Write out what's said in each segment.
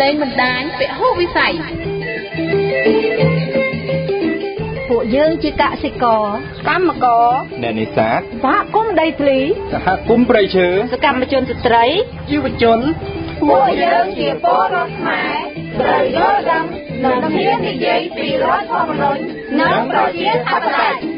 lên mình đán bị hô vi sảy ពួកយើងជាកសិករកម្មករអ្នកនេសាទសហគមន៍ដីធ្លីសហគមន៍ព្រៃឈើសកម្មជនស្ត្រីយុវជនពួកយើងជាពលរដ្ឋខ្មែរត្រូវយល់ដឹងនិងហ៊ាននិយាយពីរដ្ឋធម្មនុញ្ញនិងប្រជាធិបតេយ្យ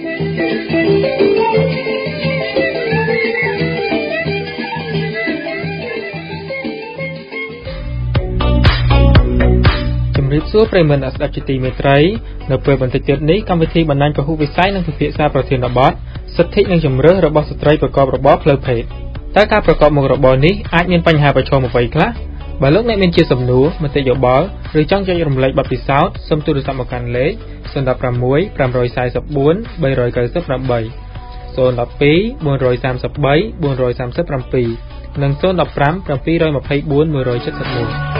ជំរាបសួរប្រិយមិត្តអ្នកស្ដាប់ជាទីមេត្រីនៅពេលបន្តិចទៀតនេះកម្មវិធីបណ្ដាញពហុវិស័យនឹងពិភាក្សាប្រធានបទសិទ្ធិនិងជំរឿសរបស់ស្ត្រីប្រកបរបរផ្លូវភេទតើការប្រកបមុខរបរនេះអាចមានបញ្ហាប្រឈមអ្វីខ្លះបើលោកអ្នកមានជាសំណួរមតិយោបល់ឬចង់ចែករំលែកបទពិសោធន៍សូមទូរស័ព្ទមកកាន់លេខ016 544 398 012 433 437និង015 724 171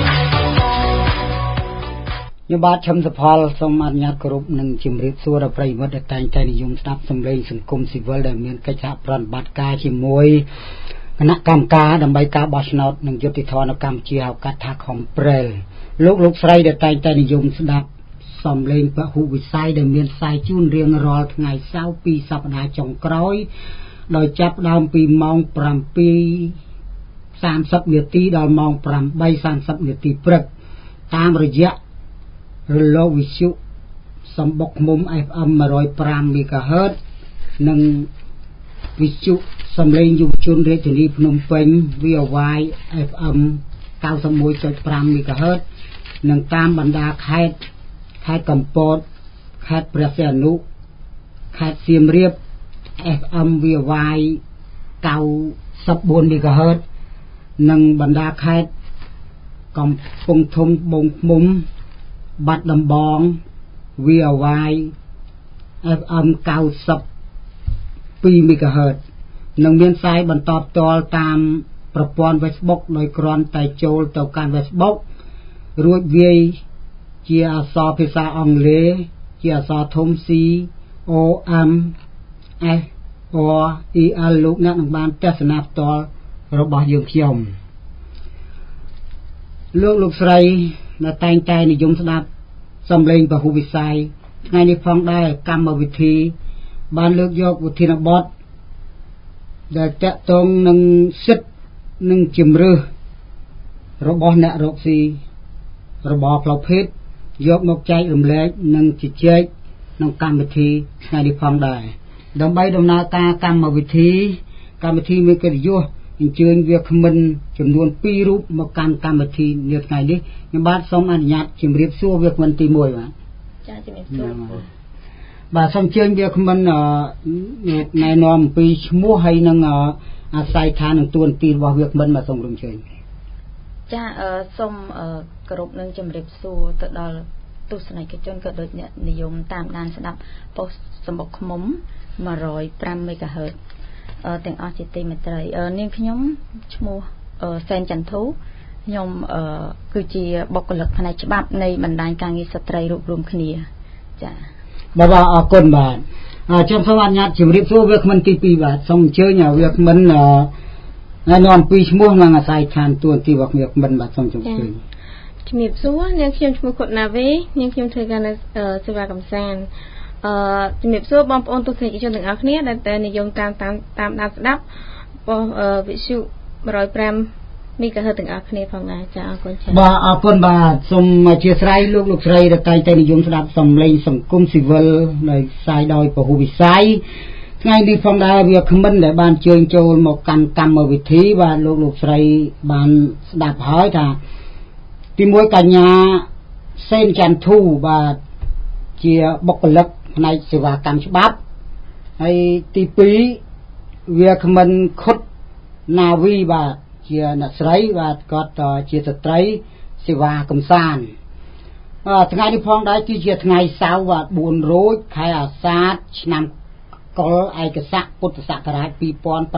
ខ្ញុំបាទឈឹមសុផលសូមអនុញ្ញាតគោរពនិងជម្រាបសួរដល់ប្រិយមិត្តដែលតែងតែនិយមស្ដាប់សម្លេងសង្គមស៊ីវិលដែលមានកិច្ចសហប្រតិបត្តិការជាមួយគណៈកម្មការដើម្បីការបោះឆ្នោតនិងយុត្តិធម៌នៅកម្ពុជាហៅកាត់ថា Comprel លោកស្រីដែលតែងតែនិយមស្ដាប់សម្លេងពហុវិស័យដែលមានផ្សាយជូនរៀងរាល់ថ្ងៃសៅរ៍ពីសប្តាហ៍ចុងក្រោយដោយចាប់ផ្ដើមពីម៉ោង 7:30 នាទីដល់ម៉ោង 8:30 នាទីព្រឹកតាមរយៈរលកវិទ្យុសម្បុកឃុំ FM 105 MHz និងវិទ្យុសម្លេងយុវជនរាជធានីភ្នំពេញ VOY FM 91.5 MHz និងតាមបណ្ដាខេត្តកំពតខេត្តព្រះសីហនុខេត្តសៀមរាប FM VOY 94 MHz និងបណ្ដាខេត្តកំពង់ធំត្បូងឃ្មុំបាត់ដំបង VOY FM 92 MHz និងមានផ្សាយបន្តផ្ទាល់តាមប្រព័ន្ធ Facebook ដោយគ្រាន់តែចូលទៅកាន់ Facebook រួចវាយជាអក្សរភាសាអង់គ្លេសជាអក្សរធំ C O M S O E L លោកអ្នកនឹងបានទស្សនាផ្ទាល់របស់យើងខ្ញុំលោកស្រីដែលតែងតែនិយមស្ដាប់សំឡេងពហុវិស័យថ្ងៃនេះផងដែរកម្មវិធីបានលើកយកវិធានបទដែលតាក់ទងនឹងសិទ្ធិនិងជំរឿសរបស់អ្នករកស៊ីរបរផ្លូវភេទយកមកចែករំលែកនិងជជែកក្នុងកម្មវិធីថ្ងៃនេះផងដែរដើម្បីដំណើរការកម្មវិធីមានកិត្តិយសអញ្ជើញវាគ្មិនចំនួន2រូបមកកាន់កម្មវិធីនាថ្ងៃនេះខ្ញុំបាទសូមអនុញ្ញាតជម្រាបសួរវាគ្មិនទី1បាទចាជំរាបសួរបាទសូមអញ្ជើញវាគ្មិនណែនាំអំពីឈ្មោះហើយនឹងអាស័យដ្ឋាននិងតួនាទីរបស់វាគ្មិនមកសូមរំជើញចាសូមគោរពនឹងជម្រាបសួរទៅដល់ទស្សនិកជនក៏ដូចអ្នកនិយមតាមដានស្ដាប់ប៉ុស្តិ៍សម្បុកឃុំ 105 MHzទាំងអស់ជាទីមេត្រីនាងខ្ញុំឈ្មោះសែនចន្ទធូខ្ញុំគឺជាបុគ្គលិកផ្នែកច្បាប់នៃបណ្ដាញការងារស្ត្រីរួបរวมគ្នាចាបាទអរគុណបាទខ្ញុំសូមអនុញ្ញាតជម្រាបសួរវាគ្មិនទី2បាទសូមអញ្ជើញវាគ្មិនណែនាំពីឈ្មោះនិងអាស័យដ្ឋានតួនាទីរបស់វាគ្មិនបាទសូមជម្រាបជំរាបសួរនាងខ្ញុំឈ្មោះគុតណាវីនាងខ្ញុំធ្វើការនៅសេវាកម្មសានជំរាបសួរបងប្អូនទស្សនិកជនទាំងអស់គ្នាដែលតែនិយមតាមដានស្ដាប់ប៉ុស្តិ៍វិទ្យុ105 MHz ទាំងអស់គ្នាផងដែរចាអរគុណច្រើនបាទអរគុណបាទសូមអធិស្ឋានលោកស្រីដែលតែងតែនិយមស្ដាប់សំឡេងសង្គមស៊ីវិលនៃផ្សាយដោយពហុវិស័យថ្ងៃនេះផងដែរវាគ្មិនដែលបានជើញចូលមកកាន់កម្មវិធីបាទលោកស្រីបានស្ដាប់ហើយថាទី1កញ្ញាសេនចន្ទធូបាទជាបុគ្គលិកផ្នែកសេវាកម្មច្បាប់ហើយទី2វាគ្មិនខុតណាវីបាទជាអ្នកស្រីបាទគាត់ជាស្ត្រីសេវាកំសាន្តថ្ងៃនេះផងដែរគឺជាថ្ងៃសៅរ៍បាទ4រោចខែអាសាឍឆ្នាំកុលឯកស័កពុទ្ធសករាជ2563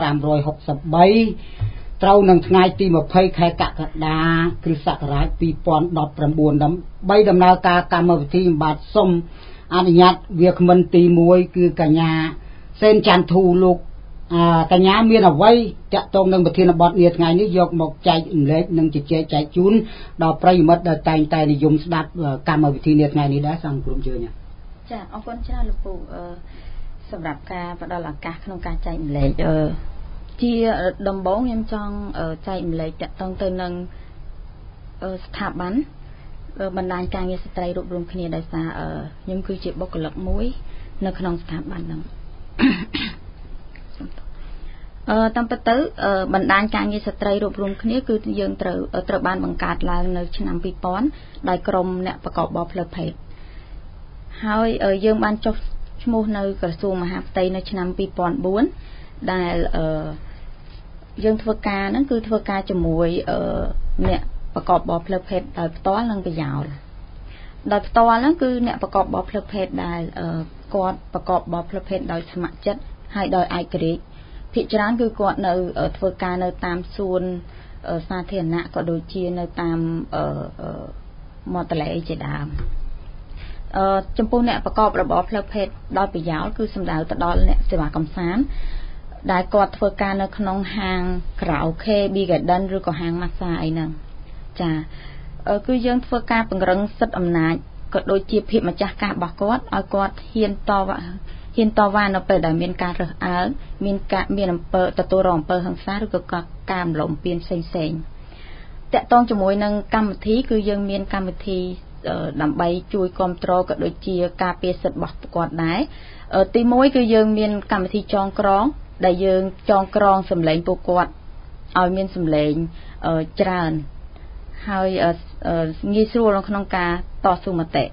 ត្រូវនឹងថ្ងៃទី20ខែកក្កដាគ្រិស្តសករាជ2019ដើម្បីដំណើរការកម្មវិធីបាទសូមអនុញ្ញាតវាគ្មិនទី1គឺកញ្ញាសេនចន្ទធូលោកកញ្ញាមានអ្វីតាក់ទងនឹងប្រធានបទនាថ្ងៃនេះយកមកចែករំលែកនិងជជែកចែកជូនដល់ប្រិយមិត្តដែលតែងតែនិយមស្ដាប់កម្មវិធីនាថ្ងៃនេះដែរសូមក្រុមជឿញចាអរគុណច្រើនលោកពូសម្រាប់ការផ្ដល់ឱកាសក្នុងការចែករំលែកជាដំបូងខ្ញុំចង់ចែករំលែកតាក់ទងទៅនឹងស្ថាប័នបណ្ដាញការងារស្ត្រីរួបរวมគ្នាដោយសារខ្ញុំគឺជាបុគ្គលិកមួយនៅក្នុងស្ថាប័នហ្នឹងតាមពិតទៅបណ្ដាញការងារស្ត្រីរួបរวมគ្នាគឺយើងត្រូវបានបង្កើតឡើងនៅឆ្នាំ2000ដោយក្រុមអ្នកប្រកបបរផ្លូវភេទហើយយើងបានចុះឈ្មោះនៅក្រសួងមហាផ្ទៃនៅឆ្នាំ2004ដែលយើងធ្វើការហ្នឹងគឺធ្វើការជាមួយអ្នកប្រកបបរផ្លូវភេទដោយផ្ទាល់និងប្រយោលដោយផ្ទាល់ហ្នឹងគឺអ្នកប្រកបបរផ្លូវភេទដែលគាត់ប្រកបបរផ្លូវភេទដោយស្ម័គ្រចិត្តហើយដោយឯករាជ្យភាគច្រើនគឺគាត់នៅធ្វើការនៅតាមសួនសាធារណៈក៏ដូចជានៅតាមមាត់ទន្លេជាដើមចំពោះអ្នកប្រកបរបរផ្លូវភេទដោយប្រយោលគឺសំដៅទៅដល់អ្នកសេវាកម្មសានដែលគាត់ធ្វើការនៅក្នុងហាងខារ៉ាអូខេ Big Garden ឬក៏ហាងម៉ាស្សាអីហ្នឹងចាគឺយើងធ្វើការពង្រឹងសិទ្ធិអំណាចក៏ដូចជាភាពម្ចាស់ការរបស់គាត់ឲ្យគាត់ហ៊ានតវ៉ានៅពេលដែលមានការរើសអើងមានអំពើទទួលរងអំពើហិង្សាឬក៏ការរំលោភបំពានផ្សេងៗតាក់ទងជាមួយនឹងកម្មវិធីគឺយើងមានកម្មវិធីដើម្បីជួយគាំទ្រក៏ដូចជាការពារសិទ្ធិរបស់គាត់ដែរទី1គឺយើងមានកម្មវិធីចងក្រងដែលយើងចងក្រងសម្លេងពួកគាត់ឲ្យមានសម្លេងច្រើនហើយងាយស្រួលក្នុងការតស៊ូមតិ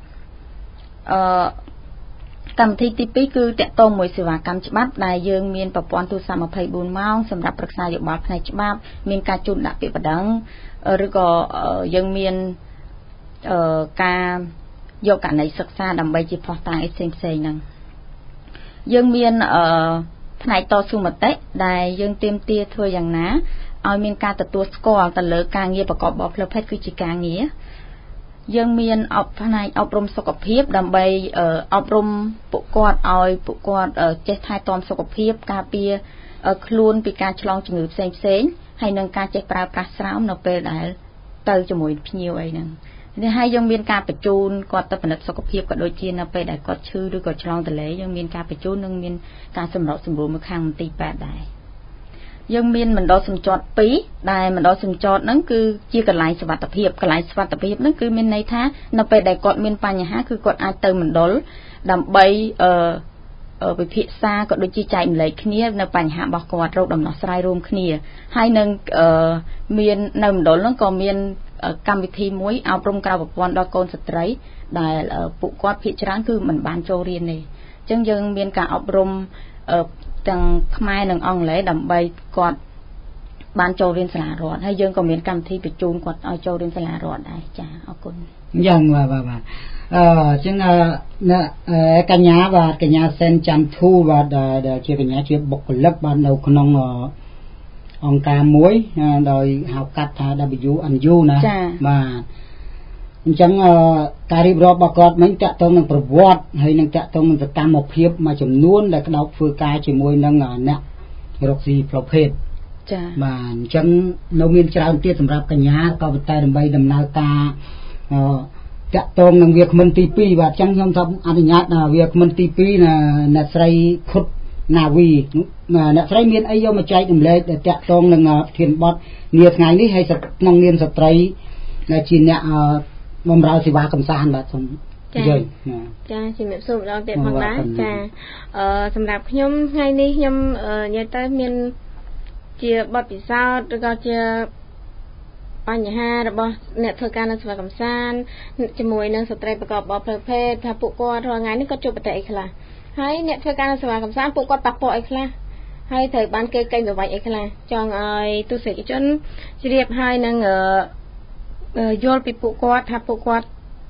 កម្មវិធីទី2គឺតាក់ទងមួយសេវាកម្មច្បាប់ដែលយើងមានប្រព័ន្ធទូរស័ព្ទ24ម៉ោងសម្រាប់ប្រឹក្សាយោបល់ផ្នែកច្បាប់មានការជូនដាក់ពាក្យបណ្ដឹងឬក៏យើងមានការយកករណីសិក្សាដើម្បីជាផុសតាងផ្សេងៗហ្នឹងយើងមានផ្នែកតស៊ូមតិដែលយើងទាមទារធ្វើយ៉ាងណាឲ្យមានការទទួលស្គាល់ទៅលើការងារប្រកបបរផ្លូវភេទគឺជាការងារយើងមានផ្នែកអប់រំសុខភាពដើម្បីអប់រំពួកគាត់ឲ្យពួកគាត់ចេះថែទាំសុខភាពការពារខ្លួនពីការឆ្លងជំងឺផ្សេងៗហើយនឹងការចេះប្រើប្រាស់ស្រោមនៅពេលដែលទៅជាមួយភ្ញៀវអីហ្នឹងនេះហើយយើងមានការបញ្ជូនគាត់ទៅពិនិត្យសុខភាពក៏ដូចជានៅពេលដែលគាត់ឈឺឬក៏ឆ្លងទន្លេយើងមានការបញ្ជូននិងមានការសម្របសម្រួលមួយខាងមន្ទីរពេទ្យដែរយើងមានមណ្ឌលសម្ជាត់2ដែលមណ្ឌលសម្ជាត់ហ្នឹងគឺជាកន្លែងសុវត្ថិភាពហ្នឹងគឺមានន័យថានៅពេលដែលគាត់មានបញ្ហាគឺគាត់អាចទៅមណ្ឌលដើម្បីវិភាសាក៏ដូចជាចែករំលែកគ្នានៅបញ្ហារបស់គាត់រកដំណោះស្រាយរួមគ្នាហើយនឹងមាននៅមណ្ឌលហ្នឹងក៏មានកម្មវិធីមួយអប់រំក្រៅប្រព័ន្ធដល់កូនស្ត្រីដែលពួកគាត់ភាគច្រើនគឺមិនបានចូលរៀនទេអញ្ចឹងយើងមានការអប់រំទាំងខ្មែរនិងអង់គ្លេសដើម្បីគាត់បានចូលរៀនសាលារដ្ឋហើយយើងក៏មានកម្មវិធីបញ្ជូនគាត់ឲ្យចូលរៀនសាលារដ្ឋដែរចាអរគុណយ៉ាងបាទអញ្ចឹងកញ្ញាសេនច័ន្ទធូបាទដែលជាកញ្ញាជាបុគ្គលិកបាននៅក្នុងអង្គការមួយដោយហៅកាត់ថា WNU ណាបាទអញ្ចឹងការរៀបរាប់របស់គាត់មិញតាក់ទងនឹងប្រវត្តិហើយនឹងតាក់ទងនឹងសកម្មភាពមួយចំនួនដែលក្តោបធ្វើការជាមួយនឹងអ្នករកស៊ីផ្លូវភេទចា៎បាទអញ្ចឹងនៅមានច្រើនទៀតសម្រាប់កញ្ញាក៏ប៉ុន្តែដើម្បីដំណើរការតាក់ទងនឹងវាគ្មិនទី2បាទអញ្ចឹងខ្ញុំថាអនុញ្ញាតវាគ្មិនទី2អ្នកស្រីខុតណាវីអ្នកស្រីមានអីយកមកចែករំលែកដែលតាក់ទងនឹងប្រធានបទនាថ្ងៃនេះហើយក្នុងនាមស្ត្រីដែលជាអ្នកបម្រើសេវាកម្សាន្តបាទសូមនិយាយចាជំរាបសួរម្ដងទៀតផងដែរចាសម្រាប់ខ្ញុំថ្ងៃនេះខ្ញុំនិយាយទៅមានជាបទពិសោធន៍ឬក៏ជាបញ្ហារបស់អ្នកធ្វើការនៅសេវាកម្សាន្តជាមួយនឹងស្ត្រីប្រកបបរផ្លូវភេទថាពួកគាត់រាល់ថ្ងៃនេះគាត់ជួបប្រទះអីខ្លះហើយអ្នកធ្វើការនៅសេវាកម្សាន្តពួកគាត់ប៉ះពាល់អីខ្លះហើយត្រូវបានគេកេងប្រវ័ញ្ចអីខ្លះចង់ឲ្យទស្សនិកជនជ្រាបហើយនឹងយល់ពីពួកគាត់ថាពួកគាត់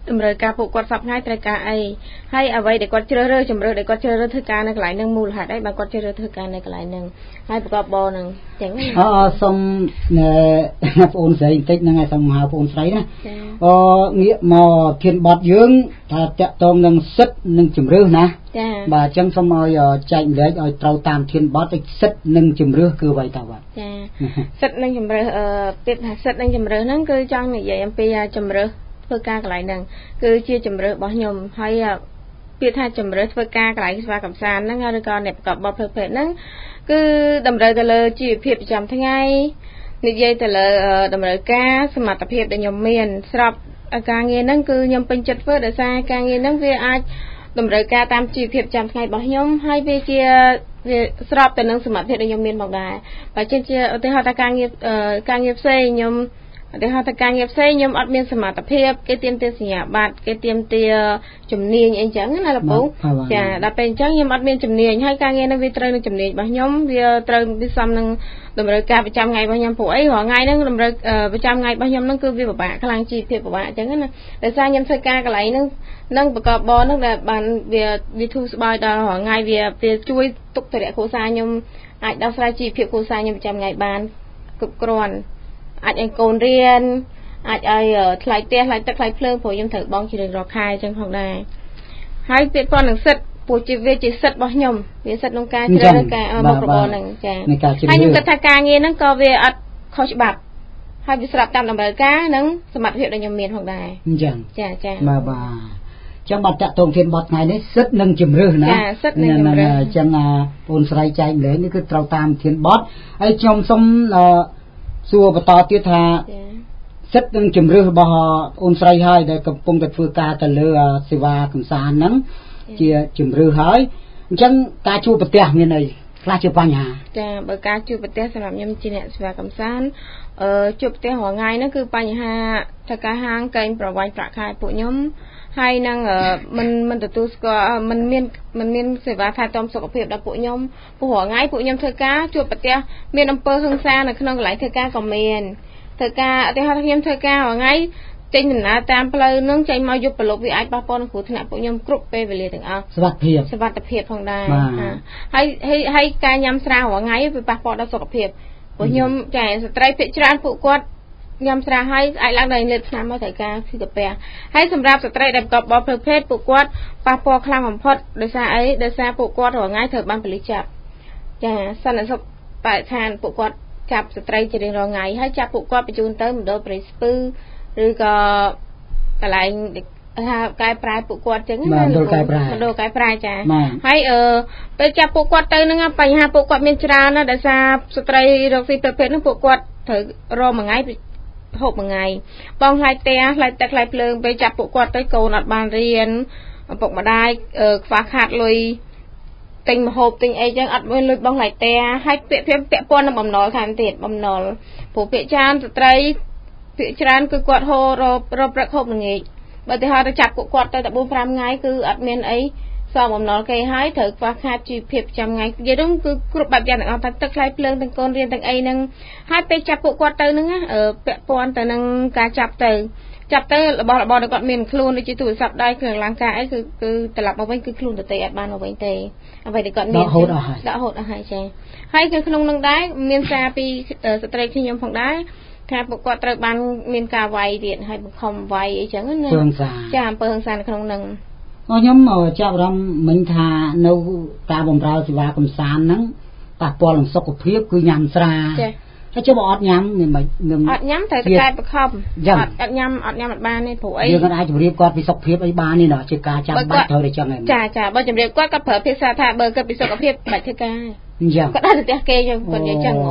តម្រូវការពួកគាត់សពថ្ងៃត្រូវការអីហើយអ្វីដែលគាត់ជ្រើសរើសជំរឿនដែលគាត់ជ្រើសរើសធ្វើការនៅកន្លែងហ្នឹងមូលហេតុអីបើគាត់ជ្រើសរើសធ្វើការនៅកន្លែងហ្នឹងហើយប្រកបបហ្នឹងចឹងណាសូមបងអូនស្រីបន្តិចហ្នឹងហើយសូមហៅបងអូនស្រីណាងាកមកធានបត់យើងថាតាក់ទងនឹងសិទ្ធិនិងជំរឿសណាចាបាទអញ្ចឹងសូមឲ្យចែកម្លែកឲ្យត្រូវតាមធានបត់សិទ្ធិនិងជំរឿសគឺអ្វីតើបាទចាសិទ្ធិនិងជំរឿសពាក្យថាសិទ្ធិនិងជំរឿសហ្នឹងគឺចង់និយាយអំពីជំរឿសធ្វើការកន្លែងហ្នឹងគឺជាជំរឿសរបស់ខ្ញុំហើយពាក្យថាជំរឿសធ្វើការកន្លែងស្វាកំសាន្តហ្នឹងឬក៏អ្នកប្រកបបទផ្លូវភេទហ្នឹងគឺតម្រូវទៅលើជីវភាពប្រចាំថ្ងៃនិយាយទៅលើតម្រូវការសមត្ថភាពដែលខ្ញុំមានស្របការងារហ្នឹងគឺខ្ញុំពេញចិត្តធ្វើដោយសារការងារហ្នឹងវាអាចតម្រូវការតាមជីវភាពប្រចាំថ្ងៃរបស់ខ្ញុំហើយវាស្របទៅនឹងសមត្ថភាពដែលខ្ញុំមានផងដែរបើជាឧទាហរណ៍ថាការងារផ្សេងខ្ញុំឧទាហរណ៍ថាការងារផ្សេងខ្ញុំអត់មានសមត្ថភាពគេទាមទារសញ្ញាបត្រគេទាមទារជំនាញអីចឹងណាលោកពូចាដល់ពេលអញ្ចឹងខ្ញុំអត់មានជំនាញហើយការងារនោះវាត្រូវនឹងជំនាញរបស់ខ្ញុំវាត្រូវវាសមនឹងតម្រូវការប្រចាំថ្ងៃរបស់ខ្ញុំព្រោះអីរាល់ថ្ងៃហ្នឹងតម្រូវប្រចាំថ្ងៃរបស់ខ្ញុំហ្នឹងគឺវាពិបាកខ្លាំងជីវភាពពិបាកអញ្ចឹងណាដោយសារខ្ញុំធ្វើការកន្លែងហ្នឹងនឹងប្រកបបហ្នឹងដែលបានវាធូរស្បើយដល់រាល់ថ្ងៃវាជួយទុកធរៈគ្រួសារខ្ញុំអាចដោះស្រាយជីវភាពគ្រួសារខ្ញុំប្រចាំថ្ងៃបានគ្រប់គ្រាន់អាចឲ្យកូនរៀនអាចឲ្យថ្លៃផ្ទះថ្លៃទឹកថ្លៃភ្លើងព្រោះខ្ញុំត្រូវបង់ជារៀងរាល់ខែអញ្ចឹងផងដែរហើយពាក្យប៉ុណ្ណឹងសិទ្ធព្រោះវាជាសិទ្ធរបស់ខ្ញុំវាសិទ្ធក្នុងការជ្រើសរើសការមុខរបរហ្នឹងចាហើយខ្ញុំគិតថាការងារហ្នឹងក៏វាអត់ខុសច្បាប់ហើយវាស្របតាមតម្រូវការនិងសមត្ថភាពដែលខ្ញុំមានផងដែរអញ្ចឹងចាបាទចឹងបាត់តាក់ទងធានបត់ថ្ងៃនេះសិទ្ធនិងជំរឿសណាចាសិទ្ធនិងជំរឿសអញ្ចឹងបងស្រីចែកម្លែងនេះគឺត្រូវតាមធានបត់ហើយខ្ញុំសូមសួរបន្តទៀតថាសិទ្ធិនិងជំរឿសរបស់អូនស្រីហើយដែលកំពុងតែធ្វើការទៅលើសេវាកំសាន្តហ្នឹងជាជំរឿសហើយអញ្ចឹងការជួបប្រទះមានអីខ្លះជាបញ្ហាចាបើការជួបប្រទះសម្រាប់ខ្ញុំជាអ្នកសេវាកំសាន្តជួបប្រទះរាល់ថ្ងៃហ្នឹងគឺបញ្ហាថាការហាងកេងប្រវាញ់ប្រាក់ខែពួកខ្ញុំហើយនឹងមិនទទួលស្គាល់មិនមានសេវាថែទាំសុខភាពដល់ពួកខ្ញុំព្រោះរាល់ថ្ងៃពួកខ្ញុំធ្វើការជួបប្រទះមានអំពើហិង្សានៅក្នុងកន្លែងធ្វើការក៏មានធ្វើការឧទាហរណ៍ខ្ញុំធ្វើការរាល់ថ្ងៃចេញដំណើរតាមផ្លូវនឹងចេញមកយប់ប្រឡប់វាអាចប៉ះពាល់នឹងគ្រោះថ្នាក់ពួកខ្ញុំគ្រប់ពេលវេលាទាំងអស់សុវត្ថិភាពផងដែរហើយការញ៉ាំស្រារាល់ថ្ងៃវាប៉ះពាល់ដល់សុខភាពព្រោះខ្ញុំចាស្ត្រីភាគច្រើនពួកគាត់ញ៉ាំស្រាហើយអាចឡើងដល់លេបឆ្នាំមកត្រូវការគឺកាពះហើយសម្រាប់ស្ត្រីដែលប្រកបបទផ្លូវភេទពួកគាត់ប៉ះពាល់ខ្លាំងបំផុតដោយសារអីដោយសារពួកគាត់រាល់ថ្ងៃត្រូវបានប៉ូលីសចាប់ចាសន្តិសុខបរិស្ថានពួកគាត់ចាប់ស្ត្រីជារៀងរាល់ថ្ងៃហើយចាប់ពួកគាត់បញ្ជូនទៅមណ្ឌលព្រៃស្ពឺឬក៏កន្លែងថាកែប្រែពួកគាត់ចឹងណាមណ្ឌលកែប្រែចាហើយពេលចាប់ពួកគាត់ទៅហ្នឹងបញ្ហាពួកគាត់មានច្រើនណាស់ដោយសារស្ត្រីរកស៊ីប្រភេទហ្នឹងពួកគាត់ត្រូវរកមួយថ្ងៃហូបមួយថ្ងៃបងថ្លៃផ្ទះថ្លៃទឹកថ្លៃភ្លើងពេលចាប់ពួកគាត់ទៅកូនអត់បានរៀនឪពុកម្ដាយខ្វះខាតលុយទិញម្ហូបទិញអីចឹងអត់មានលុយបងថ្លៃផ្ទះហើយពាក់ព័ន្ធនឹងបំណុលថែមទៀតបំណុលព្រោះពាក្យច្រើនស្ត្រីពាក្យច្រើនគឺគាត់ហូររកព្រឹកហូបល្ងាចបើទៅហៅទៅចាប់ពួកគាត់ទៅតែ 4-5 ថ្ងៃគឺអត់មានអីសងបំណុលគេហើយត្រូវខ្វះខាតជីវភាពប្រចាំថ្ងៃនិយាយហ្នឹងគឺគ្រប់បែបយ៉ាងទាំងអស់ទាំងទឹកថ្លៃភ្លើងទាំងកូនរៀនទាំងអីហ្នឹងហើយពេលចាប់ពួកគាត់ទៅហ្នឹងពាក់ព័ន្ធទៅនឹងការចាប់ទៅរបស់របរដែលគាត់មានខ្លួនដូចជាទូរស័ព្ទដៃគ្រឿងអលង្ការអីគឺត្រឡប់មកវិញគឺខ្លួនទៅទេអត់បានមកវិញទេអ្វីដែលគាត់មានដាក់ហូតអស់ហើយចាហើយគឺក្នុងនឹងដែរមានសារពីស្ត្រីខ្ញុំផងដែរថាពួកគាត់ត្រូវបានមានការវាយទៀតហើយបង្ខំវាយអីចឹងណាចាអំពើហិង្សានៅក្នុងនឹងខ្ញុំចាប់អារម្មណ៍មិញថានៅការបម្រើសេវាកំសាន្តហ្នឹងប៉ះពាល់នឹងសុខភាពគឺញ៉ាំស្រាហើយជុំអត់ញ៉ាំមិនអត់ញ៉ាំត្រូវតែកែបង្ខំអត់ញ៉ាំអត់បានទេព្រោះអីយើងអាចជម្រាបគាត់ពីសុខភាពអីបាននេះណាជាការចាំបាច់ត្រូវតែចឹងហ្នឹងចាបើជម្រាបគាត់ប្រើភាសាថាបើគិតពីសុខភាពបាច់ធ្វើការអញ្ចឹងគាត់ដល់ទៅផ្ទះគេយើងគាត់និយាយចឹង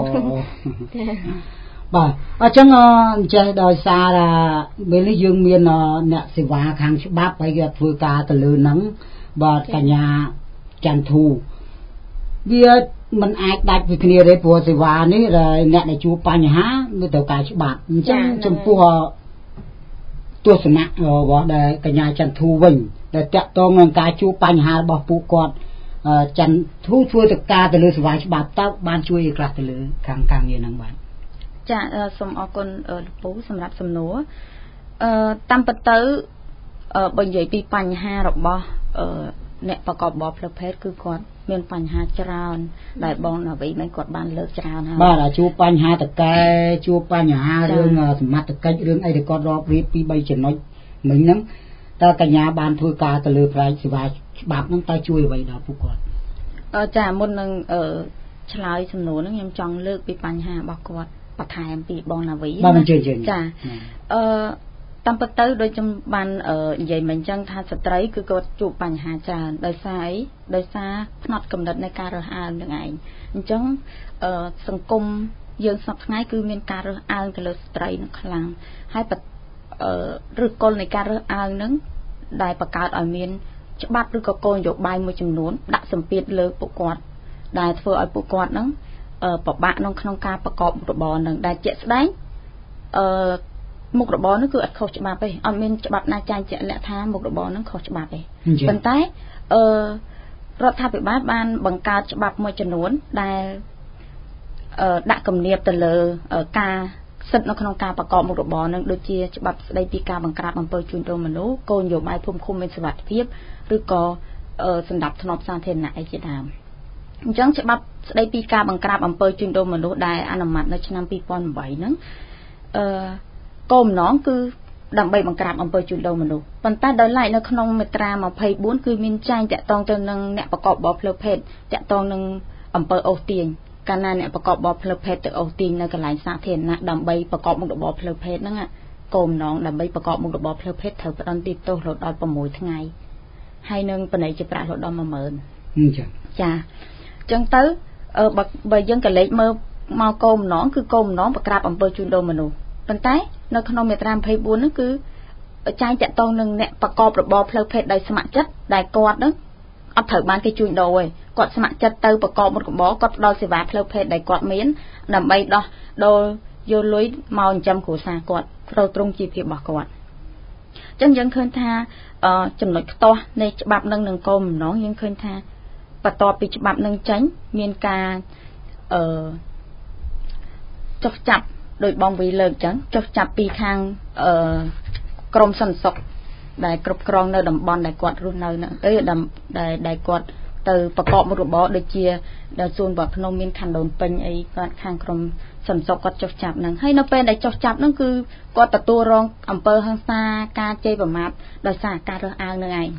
បាទអញ្ចឹងចេះដោយសារពេលនេះយើងមានអ្នកសេវាខាងច្បាប់ហើយគេធ្វើការទៅលើហ្នឹងបាទកញ្ញាច័ន្ទធូវាមិនអាចដាច់ពីគ្នាទេព្រោះសេវានេះអ្នកដែលជួបបញ្ហាវាត្រូវការច្បាប់អញ្ចឹងចំពោះទស្សនៈរបស់ដែលកញ្ញាច័ន្ទធូវិញដែលតាក់ទងនឹងការជួបបញ្ហារបស់ពួកគាត់ច័ន្ទធូធ្វើទៅការទៅលើសេវាច្បាប់តើបានជួយអីខ្លះទៅលើខាងការងារហ្នឹងបាទចាសូមអរគុណលោកពូសម្រាប់សំណួរតាមពិតទៅបើនិយាយពីបញ្ហារបស់អ្នកប្រកបរបរផ្លូវភេទគឺគាត់មានបញ្ហាច្រើនដែលបងណាវីមិនគាត់បានលើកច្រើនហើយបាទជួបបញ្ហាតកែជួបបញ្ហារឿងសមត្ថកិច្ចរឿងអីដែលគាត់រាប់រៀបពី3ចំណុចមិញហ្នឹងតើកញ្ញាបានធ្វើការទៅលើផ្នែកសេវាច្បាប់ហ្នឹងតើជួយអ្វីដល់ពួកគាត់ចាមុននឹងឆ្លើយសំណួរហ្នឹងខ្ញុំចង់លើកពីបញ្ហារបស់គាត់បន្ថែមពីបងណាវីបាទចាតាមពិតទៅដូចខ្ញុំបាននិយាយមិញអញ្ចឹងថាស្ត្រីគឺគាត់ជួបបញ្ហាច្រើនដោយសារអីដោយសារផ្នត់គំនិតនៃការរើសអើងនឹងឯងអញ្ចឹងសង្គមយើងសពថ្ងៃគឺមានការរើសអើងទៅលើស្ត្រីនឹងខ្លាំងហើយឬគល់នៃការរើសអើងនឹងដែលបង្កើតឲ្យមានច្បាប់ឬក៏គោលនយោបាយមួយចំនួនដាក់សម្ពាធលើពួកគាត់ដែលធ្វើឲ្យពួកគាត់នឹងពិបាកក្នុងការប្រកបរបរនឹងដែលជាក់ស្ដែងមុខរបរនោះគឺអត់ខុសច្បាប់ទេអត់មានច្បាប់ណាចែងជាក់លាក់ថាមុខរបរនឹងខុសច្បាប់ទេប៉ុន្តែរដ្ឋាភិបាលបានបង្កើតច្បាប់មួយចំនួនដែលដាក់គំនាបទៅលើការសិទ្ធិនៅក្នុងការប្រកបមុខរបរនឹងដូចជាច្បាប់ស្តីពីការបង្ក្រាបអំពើជួញដូរមនុស្សគោលនយោបាយភូមិឃុំមានសុវត្ថិភាពឬក៏សម្ដាប់ធ្នាប់សាធារណៈអីជាដើមអញ្ចឹងច្បាប់ស្តីពីការបង្ក្រាបអំពើជួញដូរមនុស្សដែលអនុម័តនៅឆ្នាំ2008ហ្នឹងគោលបំណងគឺដើម្បីបង្ក្រាបអំពើជួញដូរមនុស្សប៉ុន្តែដោយឡែកនៅក្នុងមាត្រា24គឺមានចែងតាក់ទងទៅនឹងអ្នកប្រកបរបរផ្លូវភេទតាក់ទងនឹងអំពើអូសទាញកាលណាអ្នកប្រកបរបរផ្លូវភេទទៅអូសទាញនៅកន្លែងសាធារណៈដើម្បីប្រកបមុខរបរផ្លូវភេទហ្នឹងគោលបំណងដើម្បីប្រកបមុខរបរផ្លូវភេទត្រូវផ្តន្ទាទោសរហូតដល់6ថ្ងៃហើយនឹងបណ្ណៃជាប្រាក់រហូតដល់10000ចាអញ្ចឹងទៅបើយើងក៏លេខមើលមកគោលបំណងគឺគោលបំណងបង្ក្រាបអំពើជួញដូរមនុស្សប៉ុន្តែនៅក្នុងមាត្រា24នោះគឺចែងតាក់ទងនឹងអ្នកប្រកបរបរផ្លូវភេទដោយស្ម័គ្រចិត្តដែលគាត់នឹងអត់ត្រូវបានគេជួញដូរទេគាត់ស្ម័គ្រចិត្តទៅប្រកបមុខរបរគាត់ផ្ដល់សេវាផ្លូវភេទដែលគាត់មានដើម្បីដោះដូរយកលុយមកចិញ្ចឹមគ្រួសារគាត់ត្រូវត្រង់ជីវភាពរបស់គាត់អញ្ចឹងយើងឃើញថាចំណុចខ្ទាស់នៃច្បាប់នឹងគោលបំណងយើងឃើញថាបន្ទាប់ពីច្បាប់នឹងចេញមានការចុះចាប់ដោយបងវីលើកអញ្ចឹងចុះចាប់ពីខាងក្រមសន្តិសុខដែលគ្រប់គ្រងនៅតំបន់ដែលគាត់រស់នៅហ្នឹងដែលគាត់ទៅប្រកបមុខរបរដូចជាដល់សួនបាភ្នំមានខណ្ឌដូនពេញអីគាត់ខាងក្រមសន្តិសុខគាត់ចុះចាប់ហ្នឹងហើយនៅពេលដែលចុះចាប់ហ្នឹងគឺគាត់ទទួលរងអំពើហិង្សាការជេរប្រមាថដោយសារការរើសអើងនឹងឯង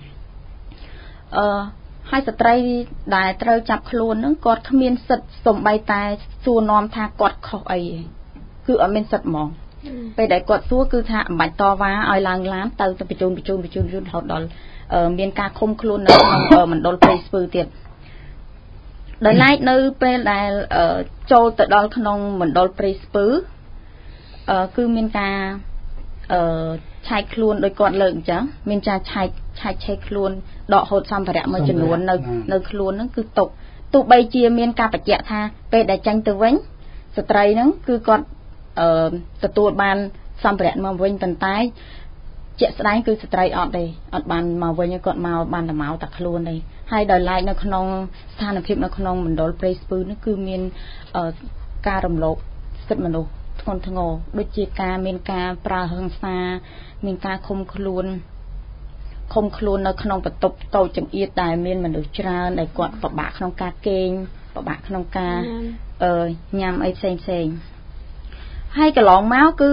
ហើយស្ត្រីដែលត្រូវចាប់ខ្លួនហ្នឹងគាត់គ្មានសិទ្ធិសំបីតែសួរនាំថាគាត់ខុសអីគឺអត់មានសិទ្ធិហ្មងពេលដែលគាត់សួរគឺថាអំបាច់តវ៉ាឲ្យឡើងឡានទៅបញ្ជូនរហូតដល់មានការឃុំខ្លួននៅក្នុងមណ្ឌលព្រៃស្ពឺទៀតដោយឡែកនៅពេលដែលចូលទៅដល់ក្នុងមណ្ឌលព្រៃស្ពឺគឺមានការឆែកខ្លួនដោយគាត់លើកអញ្ចឹងមានការឆែកខ្លួនដកហូតសម្ភារៈមួយចំនួននៅខ្លួនហ្នឹងគឺទុកទោះបីជាមានការបញ្ជាក់ថាពេលដែលចាញ់ទៅវិញស្ត្រីហ្នឹងគឺគាត់ទទួលបានសម្ភារៈមកវិញប៉ុន្តែជាក់ស្ដែងគឺស្ត្រីអត់ទេអត់បានមកវិញគាត់មកបានតែមកតែខ្លួនទេហើយដោយឡែកនៅក្នុងស្ថានភាពនៅក្នុងមណ្ឌលព្រៃស្ពឺនេះគឺមានការរំលោភសិទ្ធិមនុស្សធ្ងន់ធ្ងរដូចជាមានការប្រើហិង្សាមានការឃុំខ្លួននៅក្នុងបន្ទប់តូចចង្អៀតដែលមានមនុស្សច្រើនដែលគាត់ពិបាកក្នុងការគេងពិបាកក្នុងការញ៉ាំអីផ្សេងហើយកន្លងមកគឺ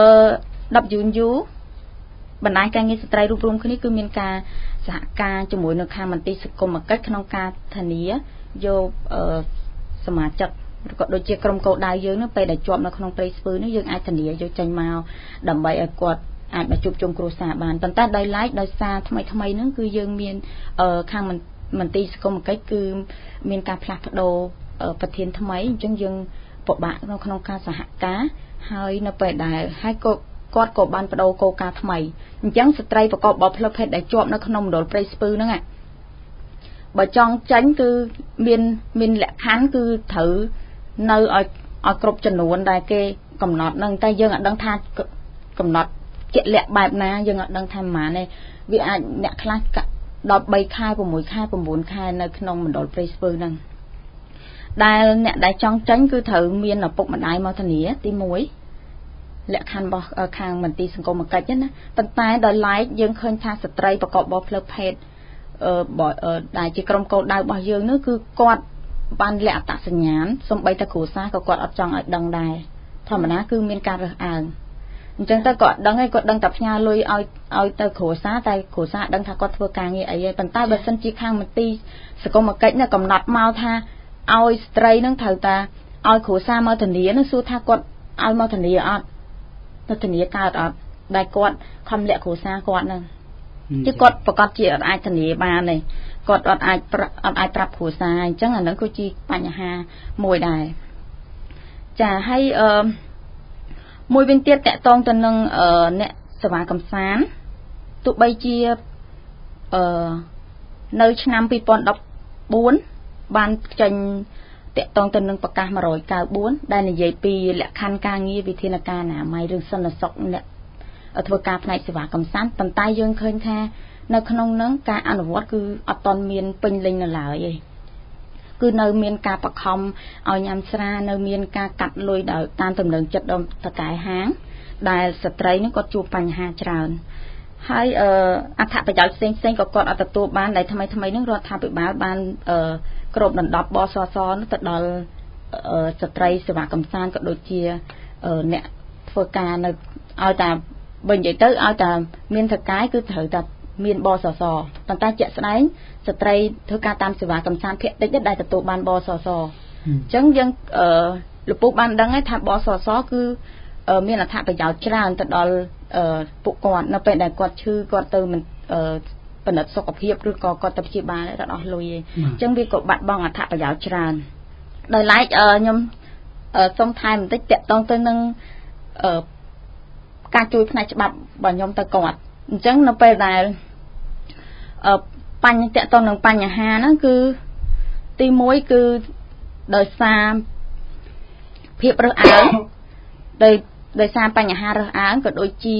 WU បណ្ដាញការងារស្ត្រីរួបរวมគ្នាគឺមានការសហការជាមួយនៅខាងមន្ទីរសង្គមគិច្ចក្នុងការធានាយកសមាជិកឬក៏ដូចជាក្រុមគោលដៅយើងនឹងពេលដែលជាប់នៅក្នុងព្រៃស្ពឺនេះយើងអាចធានាយកចេញមកដើម្បីឲ្យគាត់អាចមកជួបជុំគ្រួសារបានប៉ុន្តែដោយឡែកដោយសារថ្មីហ្នឹងគឺយើងមានខាងមន្ទីរសង្គមគិច្ចគឺមានការផ្លាស់ប្ដូរប្រធានថ្មីអញ្ចឹងយើងពិបាកនៅក្នុងការសហការហើយនៅពេលដែលហើយគាត់ក៏បានបដូរគោលការណ៍ថ្មីអញ្ចឹងស្ត្រីប្រកបរបរផ្លូវភេទដែលជាប់នៅក្នុងមណ្ឌលព្រៃស្ពឺហ្នឹងបើចង់ចាញ់គឺមានលក្ខខណ្ឌគឺត្រូវនៅឲ្យគ្រប់ចំនួនដែលគេកំណត់ហ្នឹងតែយើងអត់ដឹងថាកំណត់ជាក់លាក់បែបណាយើងអត់ដឹងថាប៉ុន្មានទេវាអាចអ្នកខ្លះ13ខែ6ខែ9ខែនៅក្នុងមណ្ឌលព្រៃស្ពឺហ្នឹងដែលអ្នកដែលចង់ចាញ់គឺត្រូវមានឪពុកម្ដាយមកធានាទី1 លក្ខខណ្ឌរបស់ខាងមន្ទីរសង្គមកិច្ចណាប៉ុន្តែដោយឡែកយើងឃើញថាស្ត្រីប្រកបរបរផ្លូវភេទដែលជាក្រុមគោលដៅរបស់យើងនោះគឺគាត់បានលាក់អត្តសញ្ញាណសំបីតែគ្រួសារក៏គាត់អត់ចង់ឲ្យដឹងដែរធម្មតាគឺមានការរើសអើងអញ្ចឹងទៅគាត់ដឹងឯងគាត់ដឹងតែផ្ញើលុយឲ្យទៅគ្រួសារតែគ្រួសារដឹងថាគាត់ធ្វើការងារអីឯងប៉ុន្តែបើសិនជាខាងមន្ទីរសង្គមកិច្ចកំណត់មកថាឲ្យស្ត្រីនឹងត្រូវតែឲ្យគ្រួសារមកធានានឹងសួរថាគាត់ឲ្យមកធានាអត់ទៅធានាកើតអត់ដែលគាត់ខំលាក់គ្រួសារគាត់នឹងchứគាត់ប្រកាសជាអត់អាចធានាបានទេគាត់អត់អាចប្រាប់គ្រួសារអញ្ចឹងអានឹងគឺជាបញ្ហាមួយដែរចាហើយមួយវិញទៀតតកតងទៅនឹងអ្នកសេវាកំសាន្តទោះបីជានៅឆ្នាំ2014បានចេញតកតងទៅនឹងប្រកាស194ដែលនិយាយពីលក្ខខណ្ឌការងារវិធានការអនាម័យឬសន្តិសុខអ្នកធ្វើការផ្នែកសេវាកំសាន្តប៉ុន្តែយើងឃើញថានៅក្នុងនឹងការអនុវត្តគឺអត់ទាន់មានពេញលេញនៅឡើយទេគឺនៅមានការបខំឲ្យញ៉ាំស្រានៅមានការកាត់លុយដោយតាមទំនឹងចិត្តដល់តកែហាងដែលស្ត្រីនឹងគាត់ជួបបញ្ហាច្រើនហើយអត្ថប្រយោជន៍ផ្សេងៗក៏គាត់អត់ទទួលបានដែលថ្មីនឹងរដ្ឋាភិបាលបានគ្របដណ្ដប់បសសនោះទៅដល់ស្ត្រីសេវាកំសាន្តក៏ដូចជាអ្នកធ្វើការនៅឲ្យតែបើនិយាយទៅឲ្យតែមានថកាយគឺត្រូវតែមានបសសប៉ុន្តែជាក់ស្ដែងស្ត្រីធ្វើការតាមសេវាកំសាន្តភាគតិចដែលទទួលបានបសសអញ្ចឹងយើងលោកពូបានដឹងហើយថាបសសគឺមានអត្ថប្រយោជន៍ច្រើនទៅដល់ពួកគាត់នៅពេលដែលគាត់ឈឺគាត់ទៅពិនិត្យសុខភាពឬក៏គាត់ទៅព្យាបាលរត់អស់លុយឯងអញ្ចឹងវាក៏បាត់បង់អត្ថប្រយោជន៍ច្រើនដោយឡែកខ្ញុំសូមថែមបន្តិចតកតងទៅនឹងការជួយផ្នែកច្បាប់របស់ខ្ញុំទៅគាត់អញ្ចឹងនៅពេលដែលបញ្ហាតកតងនឹងបញ្ហាហ្នឹងគឺទី1គឺដោយសារភាពរើសអើងដោយសារបញ្ហារើសអើងក៏ដូចជា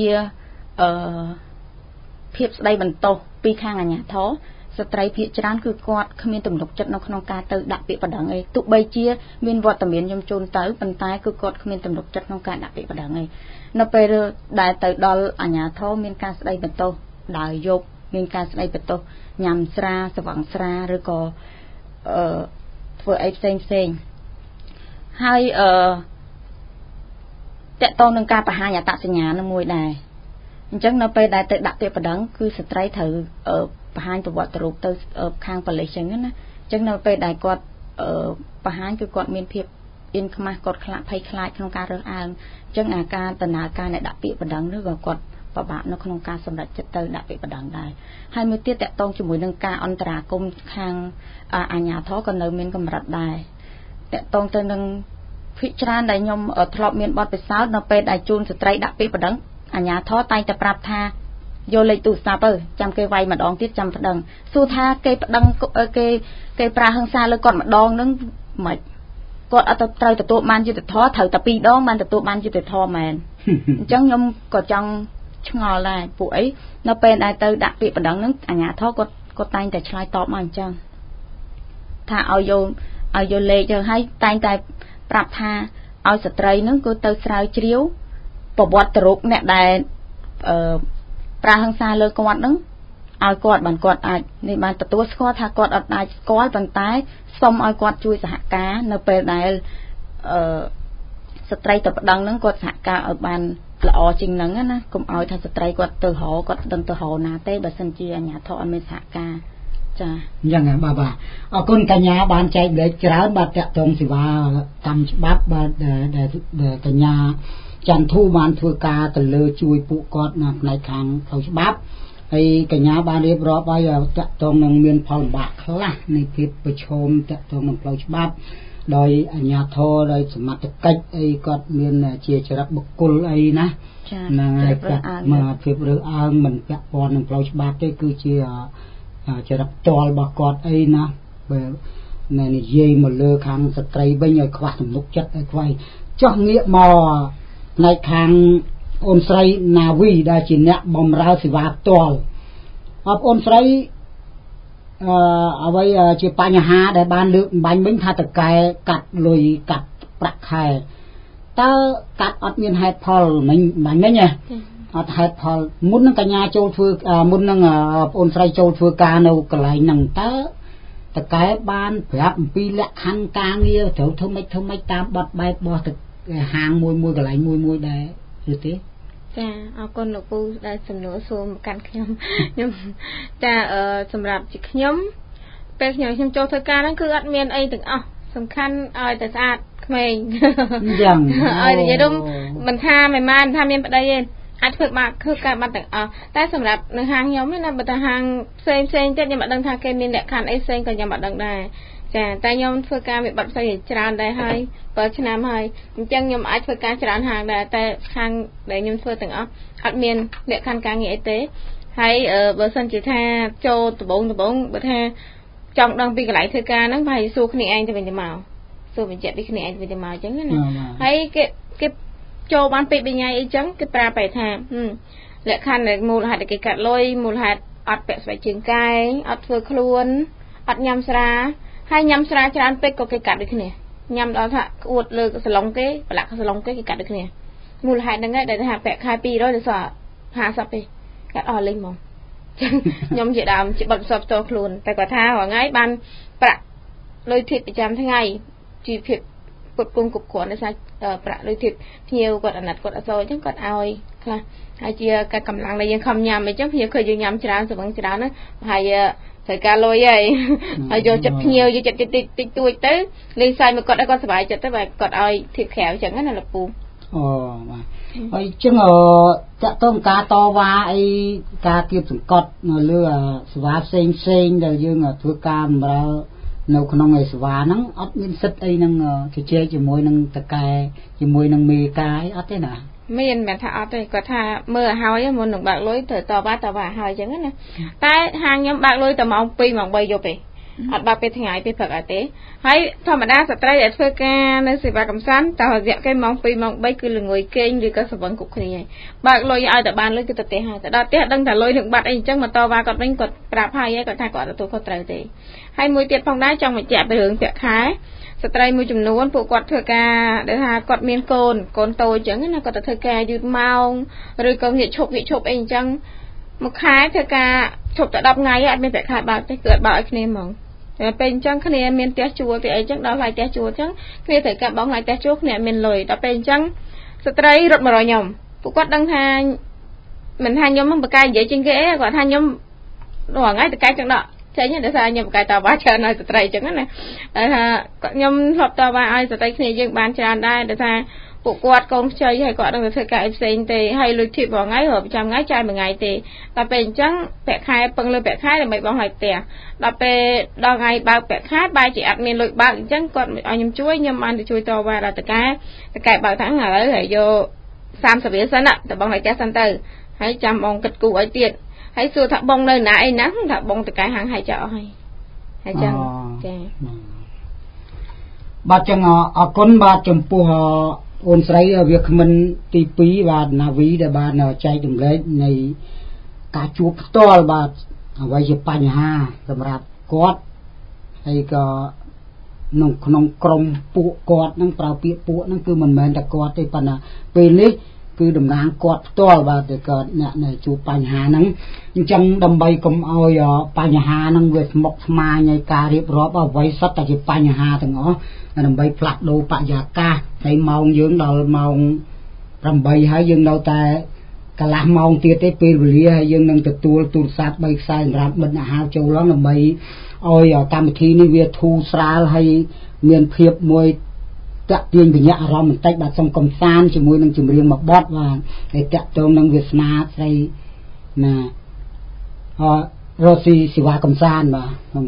ភាពស្ដីបន្ទោសពីខាងអាជ្ញាធរស្ត្រីភាគច្រើនគឺគាត់គ្មានទំនុកចិត្តនៅក្នុងការទៅដាក់ពាក្យបណ្ដឹងឯងទោះបីជាមានវត្តមានខ្ញុំជូនទៅប៉ុន្តែគឺគាត់គ្មានទំនុកចិត្តក្នុងការដាក់ពាក្យបណ្ដឹងឯងនៅពេលដែលទៅដល់អាជ្ញាធរមានការស្ដីបន្ទោសដើរយប់មានការស្ដីបន្ទោសញ៉ាំស្រាស្វឹងស្រាឬក៏ធ្វើអីផ្សេងហើយតកតងនឹងការបង្ហាញអត្តសញ្ញាណមួយដែរអញ្ចឹងនៅពេលដែលទៅដាក់ពាក្យបណ្ដឹងគឺស្ត្រីត្រូវបង្ហាញប្រវត្តិរូបទៅខាងប៉ូលីសចឹងណាអញ្ចឹងនៅពេលដែលគាត់បង្ហាញគឺគាត់មានភាពអៀនខ្មាស់គាត់ខ្លាចភ័យខ្លាចក្នុងការរើសអើងអញ្ចឹងអាការដំណើរការអ្នកដាក់ពាក្យបណ្ដឹងនោះក៏គាត់ពិបាកនៅក្នុងការសម្រេចចិត្តទៅដាក់ពាក្យបណ្ដឹងដែរហើយមួយទៀតតកតងជាមួយនឹងការអន្តរាគមន៍ខាងអាជ្ញាធរក៏នៅមានកម្រិតដែរតកតងទៅនឹងភាគច្រើនដែលខ្ញុំធ្លាប់មានបទពិសោធន៍នៅពេលដែលជូនស្ត្រីដាក់ពាក្យបណ្ដឹងអាជ្ញាធរតែងតែប្រាប់ថាយកលេខទូរស័ព្ទទៅចាំគេវាយម្ដងទៀតចាំប្តឹងសួរថាគេប្តឹងគេប្រើហិង្សាលើគាត់ម្ដងហ្នឹងមិនគាត់អត់ត្រូវទទួលបានយុត្តិធម៌ត្រូវតែ2ដងបានទទួលបានយុត្តិធម៌មែនអញ្ចឹងខ្ញុំក៏ចង់ឆ្ងល់ដែរពួកអីនៅពេលដែលទៅដាក់ពាក្យបណ្ដឹងហ្នឹងអាជ្ញាធរគាត់តែងតែឆ្លើយតបមកអញ្ចឹងថាឲ្យយកលេខទៅហើយតែងតែប្រាប់ថាឲ្យស្ត្រីហ្នឹងគឺទៅស្រាវជ្រាវប្រវត្តិរូបអ្នកដែលប្រើហិង្សាលើគាត់ហ្នឹងឲ្យគាត់បានគាត់អាចនេះបានទទួលស្គាល់ថាគាត់អត់អាចស្គាល់ប៉ុន្តែសុំឲ្យគាត់ជួយសហការនៅពេលដែលស្ត្រីទៅប្តឹងហ្នឹងគាត់សហការឲ្យបានល្អជាងហ្នឹងណាកុំឲ្យថាស្ត្រីគាត់ទៅរកគាត់ដឹងទៅរកណាទេបើសិនជាអាជ្ញាធរអត់មានសហការចាអញ្ចឹងបាទអរគុណកញ្ញាបានចែកម្លែកច្រើនបាទតកតងសេវាកម្មច្បាប់បាទដែលកញ្ញាចន្ទធូបានធ្វើការទៅលើជួយពួកគាត់នៅផ្នែកខាងផ្លូវច្បាប់ហើយកញ្ញាបានរៀបរាប់ឲ្យតកតងនឹងមានផលលំបាកខ្លះនៃភាពប្រឈមតកតងនឹងផ្លូវច្បាប់ដោយអាជ្ញាធរដោយសមត្ថកិច្ចអីគាត់មានជាចរិតបុគ្គលអីណាហ្នឹងហើយមកភាពរើសអើងមិនពាក់ព័ន្ធនឹងផ្លូវច្បាប់ទេគឺជាចរិតផ្ទាល់របស់គាត់អីណាបើនិយាយមកលើខាងស្ត្រីវិញឲ្យខ្វះទំនុកចិត្តឲ្យខ្វះចោះងាកមកផ្នែកខាងអូនស្រីណាវីដែលជាអ្នកបម្រើសេវាផ្ទាល់អបអូនស្រីអ្វីជាបញ្ហាដែលបានលើកបាញ់វិញថាតកែកាត់លុយកាត់ប្រាក់ខែតើកាត់អត់មានហេតុផលមិញអត់ហេតុផលមុននឹងកញ្ញាចូលធ្វើមុននឹងបងអូនស្រីចូលធ្វើការនៅកន្លែងហ្នឹងតើតកែបានប្រាប់អំពីលក្ខខណ្ឌការងារត្រូវធ្វើម៉េចតាមបទបែបរបស់ហាងមួយកន្លែងមួយដែរឬទេចាអរគុណលោកពូដែលសំណួរសួរមកកាន់ខ្ញុំចាសម្រាប់ជាខ្ញុំពេលខ្ញុំចូលធ្វើការហ្នឹងគឺអត់មានអីទាំងអស់សំខាន់ឲ្យតែស្អាតក្មេងយ៉ាងឲ្យនិយាយទៅមិនថាមិនមែនថាមានប្តីទេអាចធ្វើបាក់គឺការបាត់ទាំងអស់តែសម្រាប់នៅហាងខ្ញុំណាបើថាហាងផ្សេងទៀតខ្ញុំអត់ដឹងថាគេមានលក្ខខណ្ឌអីផ្សេងក៏ខ្ញុំអត់ដឹងដែរចាតែខ្ញុំធ្វើការវាបាត់ផ្សេងច្រើនដែរហើយ7ឆ្នាំហើយអញ្ចឹងខ្ញុំអាចធ្វើការច្រើនហាងដែរតែខាងដែលខ្ញុំធ្វើទាំងអស់អត់មានលក្ខខណ្ឌការងារអីទេហើយបើសិនជាថាចូលដំបងបើថាចង់ដឹងពីកន្លែងធ្វើការហ្នឹងប្រហែលសួរគ្នាឯងទៅវិញទៅមកសួរបញ្ជាក់ពីគ្នាឯងទៅវិញទៅមកអញ្ចឹងណាហើយគេចូលបានពេកបញ្ញាអីចឹងគេប្រាប់ថាលក្ខខណ្ឌមូលហេតុគេកាត់លុយមូលហេតុអត់ពាក់ស្បែកជើងកែងអត់ធ្វើខ្លួនអត់ញ៉ាំស្រាហើយញ៉ាំស្រាច្រើនពេកក៏គេកាត់ដូចគ្នាញ៉ាំដល់ថាក្អួតលើសាឡុងគេប្រឡាក់សាឡុងគេកាត់ដូចគ្នាមូលហេតុហ្នឹងឯងដែលថាពាក់ខែ200ទៅសោះ50ទេកាត់អស់លេងហ្មងខ្ញុំជាដើមជាបတ်សពតខ្លួនតែគាត់ថារាល់ថ្ងៃបានប្រាក់លុយធីបប្រចាំថ្ងៃជីវភាពគាត់គង់គ្រប់គ្រាន់ដោយសារប្រាក់លុយធីបភ្ញៀវគាត់អាណិតគាត់អត់សូវអញ្ចឹងគាត់ឲ្យខ្លះហើយជាការកម្លាំងដែលយើងខំញ៉ាំអញ្ចឹងភ្ញៀវឃើញយើងញ៉ាំច្រើនស្វឹងច្រើនណាហើយត្រូវការលុយហើយយកចិត្តភ្ញៀវយកចិត្តតិចតួចទៅលេងសើចមកគាត់ឲ្យគាត់សុបាយចិត្តទៅបើគាត់ឲ្យធីបក្រៅអញ្ចឹងណាលោកពូអូបាទហើយចឹងតាក់ទងការតវ៉ាអីការគៀបសង្កត់នៅលើសេវាផ្សេងដែលយើងធ្វើការបម្រើនៅក្នុងឯសេវាហ្នឹងអត់មានសិទ្ធអីនឹងជជែកជាមួយនឹងតកែជាមួយនឹងមេកាយអត់ទេណាមានមិនថាអត់ទេគាត់ថាមើលឲ្យហើយមុននឹងបើកលុយត្រូវតវ៉ាហើយអញ្ចឹងណាតែហាងខ្ញុំបើកលុយតែម៉ោង2ម៉ោង3យប់ទេអត់បើកពេលថ្ងៃពេលព្រឹកអត់ទេហើយធម្មតាស្ត្រីដែលធ្វើការនៅសេវាកម្មសានតើរយៈគេម៉ោង2ម៉ោង3គឺល្ងួយគេងឬក៏សវឹងគ្រប់គ្នាហើយបើកលុយឲ្យតែបានលុយគឺទៅផ្ទះហើយទៅដល់ផ្ទះដឹងថាលុយនឹងបាត់អីអញ្ចឹងមកតវ៉ាគាត់វិញគាត់ប្រាប់ហើយគាត់ថាគាត់ទទួលខុសត្រូវទេហើយមួយទៀតផងដែរចង់បញ្ជាក់ពីរឿងពាក់ខែស្ត្រីមួយចំនួនពួកគាត់ធ្វើការដែលថាគាត់មានកូនតូចអញ្ចឹងណាគាត់ទៅធ្វើការយឺតម៉ោងឬក៏ងាកឈប់អីអញ្ចឹងមួយខែធ្វើការឈប់តែ10ថ្ងៃអត់មានប្រាក់ខែបើកទេគឺអត់បើកឲ្យគ្នាហ្មងតែពេលអញ្ចឹងគ្នាមានផ្ទះជួលពីអីអញ្ចឹងដល់ថ្លៃផ្ទះជួលអញ្ចឹងគ្នាត្រូវការបង់ថ្លៃផ្ទះជួលគ្នាមានលុយដល់ពេលអញ្ចឹងស្ត្រីរត់មករកខ្ញុំពួកគាត់ដឹងថាមិនថាខ្ញុំមិនបកកាយនិយាយជាងគេអីគាត់ថាខ្ញុំរាល់ថ្ងៃតកែចឹងដកចេញតែថាខ្ញុំបកកាយតវ៉ាច្រើនឲ្យស្ត្រីអញ្ចឹងណាតែថាខ្ញុំធ្លាប់តវ៉ាឲ្យស្ត្រីគ្នាយើងបានច្រើនដែរតែថាពួកគាត់កូនខ្ចីហើយគាត់នឹងទៅធ្វើការអីផ្សេងទេហើយលុយធីបរាល់ថ្ងៃប្រចាំថ្ងៃចាយមួយថ្ងៃទេដល់ពេលអញ្ចឹងប្រាក់ខែពឹងលើប្រាក់ខែដើម្បីបង់ឲ្យផ្ទះដល់ពេលដល់ថ្ងៃបើកប្រាក់ខែបែរជាអត់មានលុយបើកអញ្ចឹងគាត់ឲ្យខ្ញុំជួយខ្ញុំបានទៅជួយតវ៉ាដល់តកែបើកថាឥឡូវហើយយក30រៀលសិនទៅបង់ឲ្យផ្ទះសិនទៅហើយចាំបងគិតគូឲ្យទៀតហើយសួរថាបងនៅណាអីណាថាបងតកែហាងហើយចោលអស់ហើយចឹងចាបាទចឹងអរគុណបាទចំពោះអូនស្រីវាគ្មិនទី2បាទណាវីដែលបានចែករំលែកនៃការជួបផ្ទាល់បាទអ្វីជាបញ្ហាសម្រាប់គាត់ហើយក៏ក្នុងក្រុមពួកគាត់នឹងប្រើពាក្យពួកនឹងគឺមិនមែនតែគាត់ទេប៉ុន្តែពេលនេះគឺតំណាងគាត់ផ្ទាល់បាទតែគាត់អ្នកដែលជួបបញ្ហាហ្នឹងអញ្ចឹងដើម្បីកុំឲ្យបញ្ហាហ្នឹងវាស្មុគស្មាញឲ្យការរៀបរាប់អ្វីសុទ្ធតែជាបញ្ហាទាំងអស់ដើម្បីផ្លាស់ប្ដូរបរិយាកាសហើយម៉ោងយើងដល់ម៉ោង8ហើយយើងនៅតែកន្លះម៉ោងទៀតទេពេលវេលាហើយយើងនឹងទទួលទូរស័ព្ទ3ខ្សែសម្រាប់បិទអាហារចូលឡើងដើម្បីឲ្យកម្មវិធីនេះវាធូរស្រាលហើយមានភាពមួយតាក់ទាញបញ្ញាអារម្មណ៍បន្តិចបាទសូមកំសាន្តជាមួយនឹងចម្រៀងមួយបទបាទដែលតាក់ទងនឹងវាសនាស្រីណារស់ស៊ីសេវាកំសាន្តបាទខ្ញុំ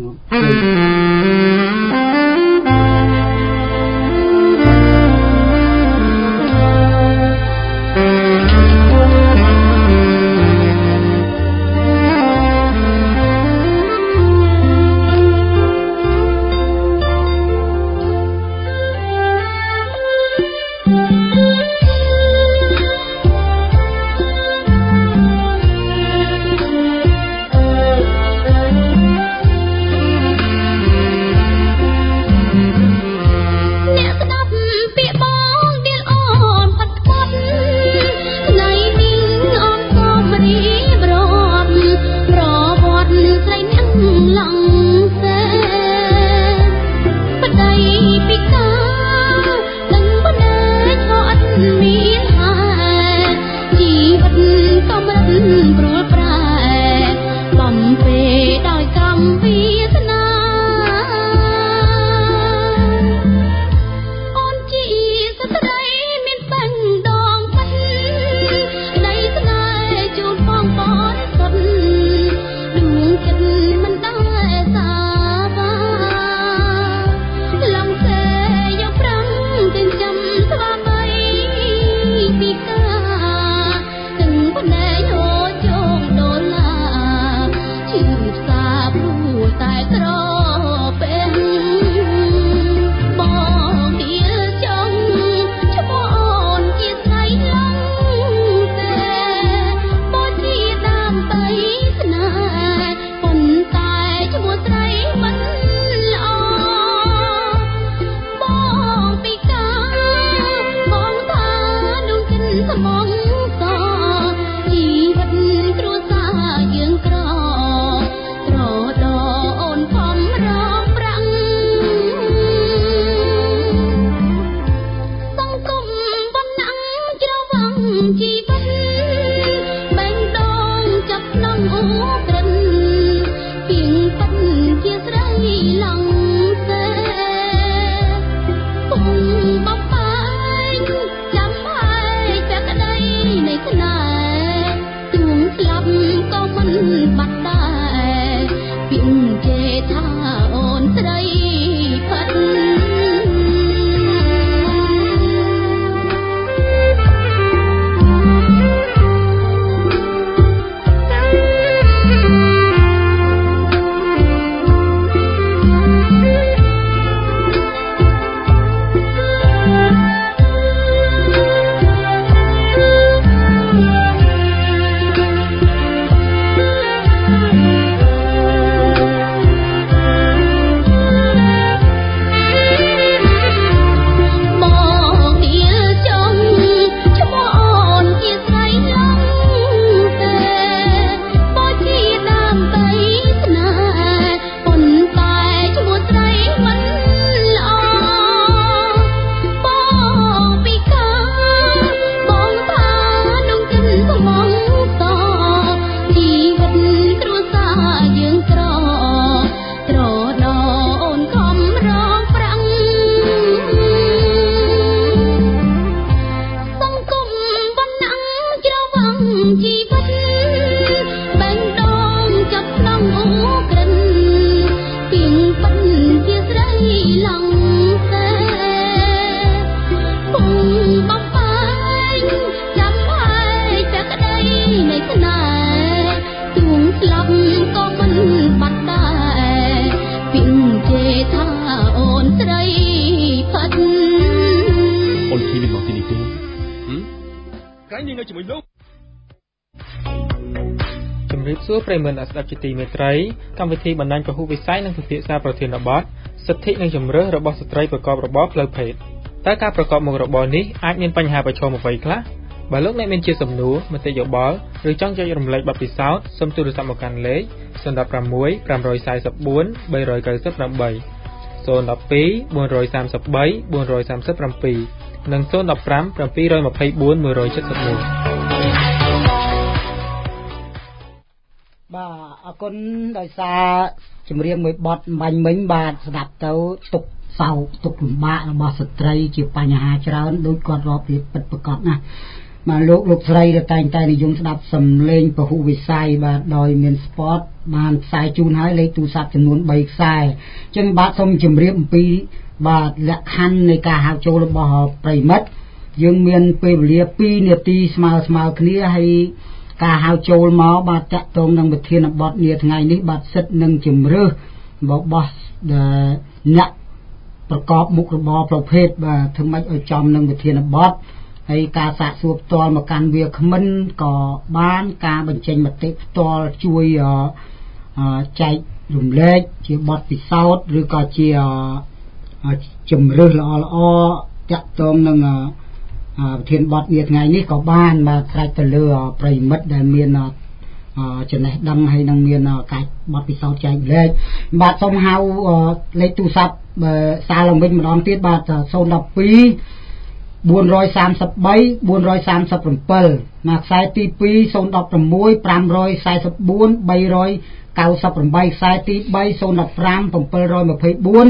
ក្រែងនាងនៅជាមួយលោកជំរាបសួរប្រិយមិត្តអ្នកស្ដាប់ជាទីមេត្រីកម្មវិធីបណ្ដាញពហុវិស័យនិងពិភាក្សាប្រធានបទសិទ្ធិនិងជំរឿសរបស់ស្ត្រីប្រកបរបរផ្លូវភេទតើការប្រកបមុខរបរនេះអាចមានបញ្ហាប្រឈមអ្វីខ្លះបើលោកអ្នកមានជាសំណួរមតិយោបល់ឬចង់ចែករំលែកបទពិសោធន៍សូមទូរស័ព្ទមកកាន់លេខ016 544 398 012 433 437 និង015 724 171 បាទអរគុណដោយសារចម្រៀងមួយបទបាញ់មិញបាទស្ដាប់ទៅទុកសោកទុកលំបាករបស់ស្ត្រីជាបញ្ហាច្រើនដូចគាត់រាប់រៀបពិតប្រាកដណាស់បាទលោកស្រីដែលតែងតែនិយមស្ដាប់សំឡេងពហុវិស័យបាទដោយមានស្ពតបានផ្សាយជូនឲ្យលេខទូរស័ព្ទចំនួន3ខ្សែអញ្ចឹងបាទសូមជម្រាបអំពីបាទលក្ខខណ្ឌនៃការហៅចូលរបស់ប្រិមិត្តយើងមានពេលវេលា2នាទីស្មើគ្នាហើយការហៅចូលមកបាទតាក់ទងនឹងវិធានបទនាថ្ងៃនេះបាទសិទ្ធិនិងជំរឿសរបស់អ្នកប្រកបមុខរបរប្រភេទបាទធ្វើម៉េចឲ្យចំនឹងវិធានបទហើយការសាកសួរផ្ទាល់មកកាន់វាគ្មិនក៏បានការបញ្ចេញមតិផ្ទាល់ជួយចែករំលែកជាបទពិសោធន៍ឬក៏ជាជំរឿសល្អតាក់ទងនឹងវិធានបទនាថ្ងៃនេះក៏បានបាទស្រេចទៅលើប្រិមិត្តដែលមានចំណេះដឹងហើយនឹងមានការបទពិសោធន៍ចែករំលែកបាទសូមហៅលេខទូរស័ព្ទសារឡើងវិញម្ដងទៀតបាទ012 433 437ណាខ្សែទី2 016 544 398ខ្សែទី3 015 724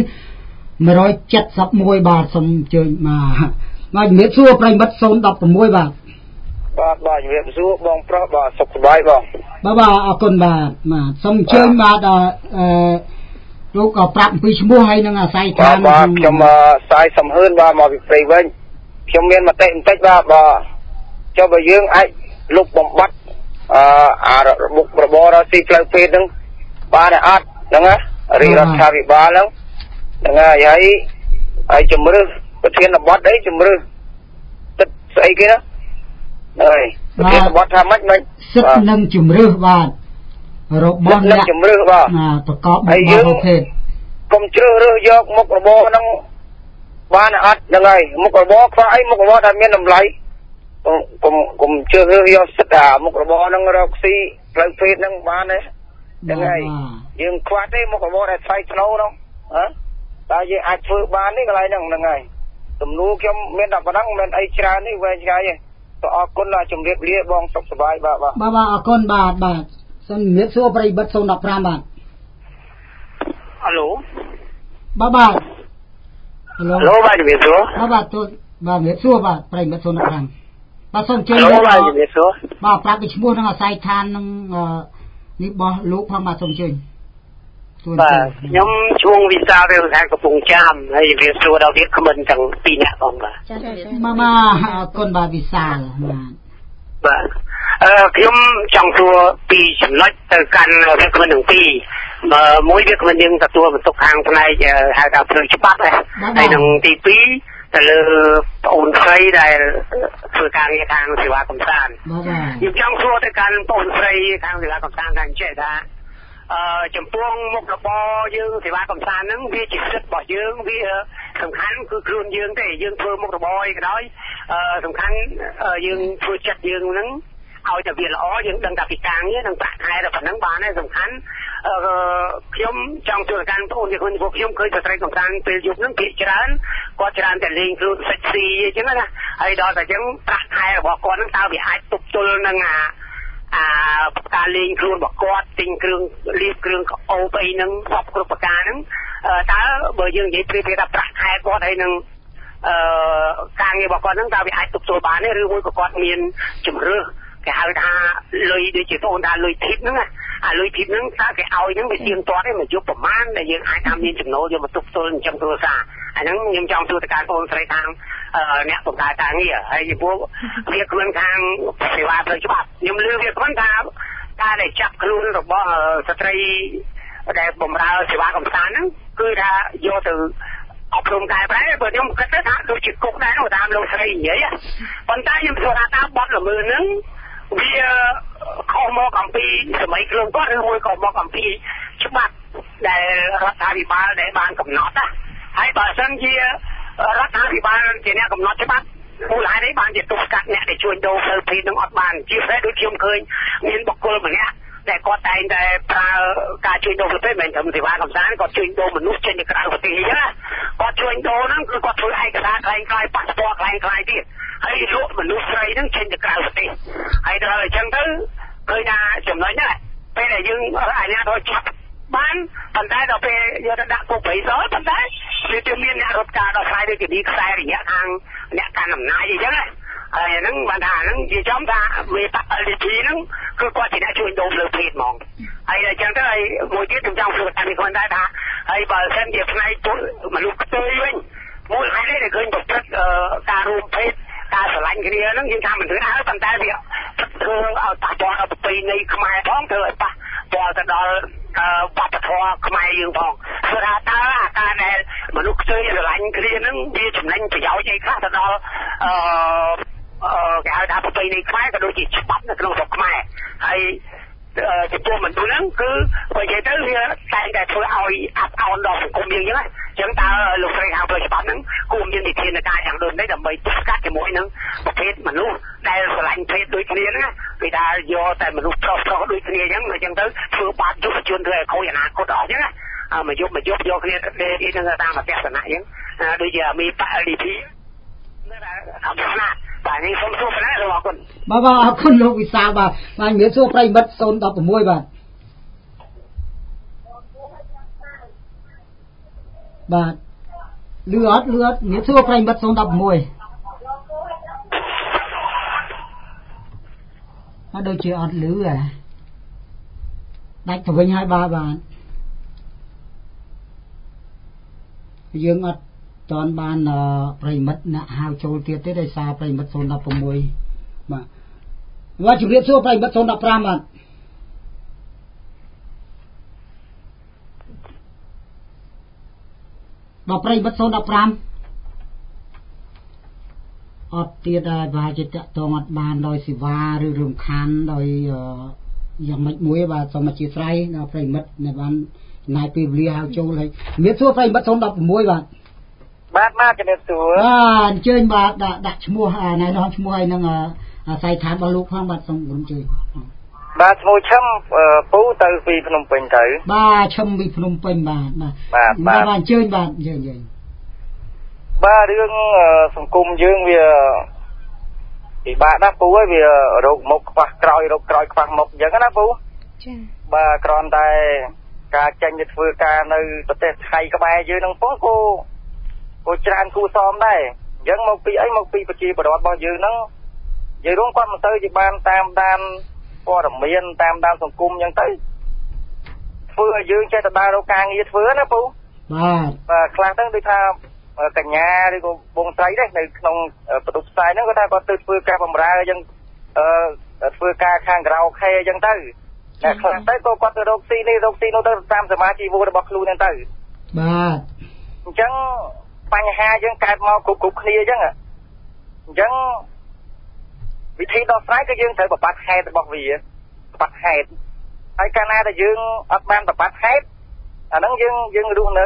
171បាទសូមអញ្ជើញមកជំរាបសួរប្រិមិត្ត016បាទបាទជំរាបសួរបងប្រុសបាទសុខសប្បាយបងបាទអរគុណបាទសូមអញ្ជើញបាទលោកក៏ប្រាប់អំពីឈ្មោះហើយនឹងអាស័យដ្ឋានបាទខ្ញុំសាយសំហឿនបាទមកពីព្រៃវិញខ្ញុំមានមតិបន្តិចបាទចុះបើយើងអាចលុបបំបត្តិមុខរបររកស៊ីផ្លូវភេទហ្នឹងបានអត់ហ្នឹងណារាជរដ្ឋាភិបាលហ្នឹងហើយជំរឿសប្រធានបទអីជំរឿសទឹកស្អីគេណាហើយប្រធានបទថាម៉េចសិទ្ធិនិងជំរឿសបាទរបស់អ្នកជំរឿសបាទប្រកបដោយប្រភេទកុំជ្រើសរើសយកមុខរបរហ្នឹងបានអត់ហ្នឹងហើយមុខរបរខ្វះអីមុខរបរដែលមានតម្លៃកុំជ្រើសរើសយកសិទ្ធិមុខរបរហ្នឹងរកស៊ីផ្លូវភេទហ្នឹងបានទេហ្នឹងហើយយើងខ្វះទេមុខរបរដែលថ្លៃថ្នូរហ្នឹងតែយើងអាចធ្វើបាននេះកន្លែងហ្នឹងហើយទំនួលខ្ញុំមានតែប៉ុណ្ណឹងមិនអីច្រើននេះវែងឆ្ងាយទេសូមអរគុណជំរាបលាបងសុខសប្បាយបាទអរគុណបាទសូមជំរាបសួរប្រិយមិត្ត015បាទហៅឡូបាទហៅឡូបាទជំរាបសួរបាទទូបាទជំរាបសួរបាទប្រិយមិត្ត015បាទសូមអញ្ជើញបាទជំរាបសួរបាទប្រាប់ពីឈ្មោះនឹងអាស័យដ្ឋាននឹងនេះរបស់លោកផងបាទសូមអញ្ជើញបាទខ្ញុំឈ្មោះវិសាលរាជខេត្តកំពង់ចាមហើយវាសួរដល់វាគ្មិនទាំង2នាក់ផងបាទចា៎អរគុណបាទវិសាលបាទខ្ញុំចង់សួរពីចំណុចទៅកាន់វាគ្មិនទាំងពីរមួយវាគ្មិនយើងទទួលបន្ទុកខាងផ្នែកហៅថាផ្នែកច្បាប់ហើយនឹងទី2ទៅលើប្អូនស្រីដែលធ្វើការងារខាងសេវាកម្សាន្តខ្ញុំចង់សួរទៅកាន់ប្អូនស្រីខាងសេវាកម្សាន្តថាចេះថាចំពោះមុខរបរយើងសេវាកម្សាន្តហ្នឹងវាជាសិទ្ធិរបស់យើងវាសំខាន់គឺខ្លួនយើងទេយើងធ្វើមុខរបរអីក៏ដោយសំខាន់យើងធ្វើចិត្តយើងហ្នឹងឲ្យតែវាល្អយើងដឹងតែពីការងារនិងប្រាក់ខែតែប៉ុណ្្នឹងបានហើយសំខាន់ខ្ញុំចង់ជួយកាន់បងប្អូនពួកខ្ញុំឃើញស្ត្រីកម្សាន្តពេលយប់ហ្នឹងភាគច្រើនគាត់ច្រើនតែលេងខ្លួនសិចស៊ីអញ្ចឹងណាហើយដល់តែអញ្ចឹងប្រាក់ខែរបស់គាត់ហ្នឹងតើវាអាចទប់ទល់នឹងការលេងខ្លួនរបស់គាត់ទិញគ្រឿងលាបគ្រឿងអូបអីហ្នឹងសពគ្រប់ប្រការហ្នឹងតើបើយើងនិយាយព្រៀបថាប្រាក់ខែគាត់ហើយនឹងការងាររបស់គាត់ហ្នឹងតើវាអាចទប់ទល់បានទេឬមួយក៏គាត់មានជំរឿសគេហៅថាលុយដូចជាបងថាលុយធីបហ្នឹងអាលុយធីបហ្នឹងតើគេឲ្យហ្នឹងវាទៀងទាត់ទេមកយកប្រមាណដែលយើងអាចថាមានចំណូលយកមកទប់ទល់ចិញ្ចឹមគ្រួសារអាហ្នឹងខ្ញុំចង់សួរទៅការបងស្រីខាងអ្នកបង្កើតការងារហើយពីព្រោះវាគ្មិនខាងសេវាផ្លូវច្បាប់ខ្ញុំលើវាគ្មិនថាការដែលចាប់ខ្លួនរបស់ស្ត្រីដែលបម្រើសេវាកម្សាន្តហ្នឹងគឺថាយកទៅអប់រំកែប្រែបើខ្ញុំគិតទៅថាដូចជាគុកដែរតាមលោកស្រីនិយាយប៉ុន្តែខ្ញុំសួរថាតើបទល្មើសហ្នឹងវាខុសមកអំពីសម័យខ្លួនគាត់ឬមួយក៏មកអំពីច្បាប់ដែលរដ្ឋាភិបាលដែលបានកំណត់ណាហើយបើសិនជារដ្ឋាភិបាលជាអ្នកកំណត់ច្បាប់មូលហេតុនេះបានជាទប់ស្កាត់អ្នកដែលជួញដូរផ្លូវភេទនឹងអត់បានជាពិសេសដូចខ្ញុំឃើញមានបុគ្គលម្នាក់ដែលគាត់តែងតែប្រើការជួញដូរផ្លូវភេទមិនត្រឹមសេវាកម្សាន្តគាត់ជួញដូរមនុស្សចេញទៅក្រៅប្រទេសអញ្ចឹងគាត់ជួញដូរហ្នឹងគឺគាត់ធ្វើឯកសារខ្លាំងខ្លាយប៉ាសពតខ្លាំងខ្លាយទៀតហើយលក់មនុស្សស្រីហ្នឹងចេញទៅក្រៅប្រទេសហើយដល់អញ្ចឹងទៅឃើញថាចំណុចហ្នឹងពេលដែលយើងអាជ្ញាធរចាប់បានប៉ុន្តែដល់ពេលយកទៅដាក់គុកព្រៃសរប៉ុន្តែវាទៅមានអ្នករត់ការដល់ខ្សែដូចជាខ្សែរយៈខាងអ្នកកាន់អំណាចអញ្ចឹងហើយហ្នឹងបានថាហ្នឹងនិយាយចំថាវា LDP ហ្នឹងគឺគាត់ជាអ្នកជួយដូរលើភេទហ្មងហើយអញ្ចឹងទៅហើយមួយទៀតខ្ញុំចង់សួរតាមនេះគាត់ដែរថាហើយបើសិនជាផ្នែកមនុស្សផ្ទុយវិញមូលហេតុនេះឃើញប្រព្រឹត្តការរួមភេទការស្រឡាញ់គ្នាហ្នឹងយើងថាមិនធ្វើឲ្យប៉ុន្តែវាធ្វើឲ្យប៉ះពាល់ដល់ប្រពៃណីខ្មែរផងធ្វើឲ្យប៉ះពាល់ទៅដល់វប្បធម៌ខ្មែរយើងផងស្រាប់តើអាការដែលមនុស្សផ្ទុយស្រឡាញ់គ្នាហ្នឹងវាចំណេញប្រយោជន៍អីខ្លះទៅដល់គេហៅថាប្រពៃណីខ្មែរក៏ដូចជាច្បាប់នៅក្នុងស្រុកខ្មែរហើយចំពោះមនុស្សហ្នឹងគឺបើនិយាយទៅវាតែងតែធ្វើឲ្យអាប់អោនដល់សង្គមយើងអញ្ចឹងតើលោកស្រីហៅផ្លូវច្បាប់ហ្នឹងគួរមានវិធានការយ៉ាងដូចនេះដើម្បីទប់ស្កាត់ជាមួយនឹងប្រភេទមនុស្សដែលស្រឡាញ់ភេទដូចគ្នាណាគេថាយកតែមនុស្សប្រុសដូចគ្នាអញ្ចឹងទៅធ្វើបាបយុវជនធ្វើឲ្យខូចអនាគតអស់អញ្ចឹងណាមកយកគ្នាទៅនឹងតាមអត្តសនៈអញ្ចឹងដូចជាមាន LDP នៅតែអត្តសនៈបាទនេះសូមសួរប៉ុណ្ណេះសូមអរគុណបាទអរគុណលោកវិសាលបាទជំរាបសួរប្រិមិត្ត016បាទបាទលឺអត់ជំរាបសួរប្រិមិត្ត016ដូចជាអត់លឺដាច់ទៅវិញហើយបាទយើងអត់តនបានប្រិមិត្តអ្នកហៅចូលទៀតទេដោយសារប្រិមិត្ត016បាទជំរាបសួរប្រិមិត្ត015បាទដល់ប្រិមិត្ត015អត់ទៀតហើយប្រហែលជាតកតងអត់បានដោយសេវាឬរំខានដោយយ៉ាងម៉េចមួយបាទសូមអធិស្ឋានដល់ប្រិមិត្តដែលបានចំណាយពេលវេលាហៅចូលហើយជំរាបសួរប្រិមិត្ត016បាទបាទជំរាបសួរអញ្ជើញបាទដាក់ឈ្មោះណែនាំឈ្មោះឲ្យនឹងអាស័យដ្ឋានរបស់លោកផងបាទសូមអញ្ជើញបាទឈ្មោះឈឹមពូទៅពីភ្នំពេញទៅបាទឈឹមពីភ្នំពេញបាទអញ្ជើញបាទអញ្ជើញបាទរឿងសង្គមយើងវាពិបាកណាស់ពូហើយវារោគមុខខ្វះក្រោយរោគក្រោយខ្វះមុខអញ្ចឹងណាពូចា៎បាទគ្រាន់តែការចេញទៅធ្វើការនៅប្រទេសថៃក្បែរយើងនឹងផងគោច្រើនគូសមដែរអញ្ចឹងមកពីអីមកពីប្រជាពលរដ្ឋរបស់យើងហ្នឹងនិយាយរួមគាត់មិនទៅជាបានតាមដានព័ត៌មានតាមដានសង្គមអញ្ចឹងទៅធ្វើឲ្យយើងចេះតែដើររកការងារធ្វើណាពូបាទខ្លះទៅដូចថាកញ្ញាឬក៏បងស្រីដែរនៅក្នុងបន្ទប់ផ្សាយហ្នឹងគាត់ថាគាត់ទៅធ្វើការបម្រើអញ្ចឹងធ្វើការខាងក្រៅខេអញ្ចឹងទៅតែខ្លះទៅក៏គាត់ទៅរកស៊ីនេះរកស៊ីនោះទៅតាមសមាជិកវូរបស់ខ្លួនហ្នឹងទៅបាទអញ្ចឹងបញ្ហាយើងកើតមកគ្រប់គ្នាអញ្ចឹងវិធីដោះស្រាយគឺយើងត្រូវបបាត់ហេតុរបស់វាបបាត់ហេតុហើយកាលណាដែលយើងអត់បានបបាត់ហេតុអាហ្នឹងយើងរស់នៅ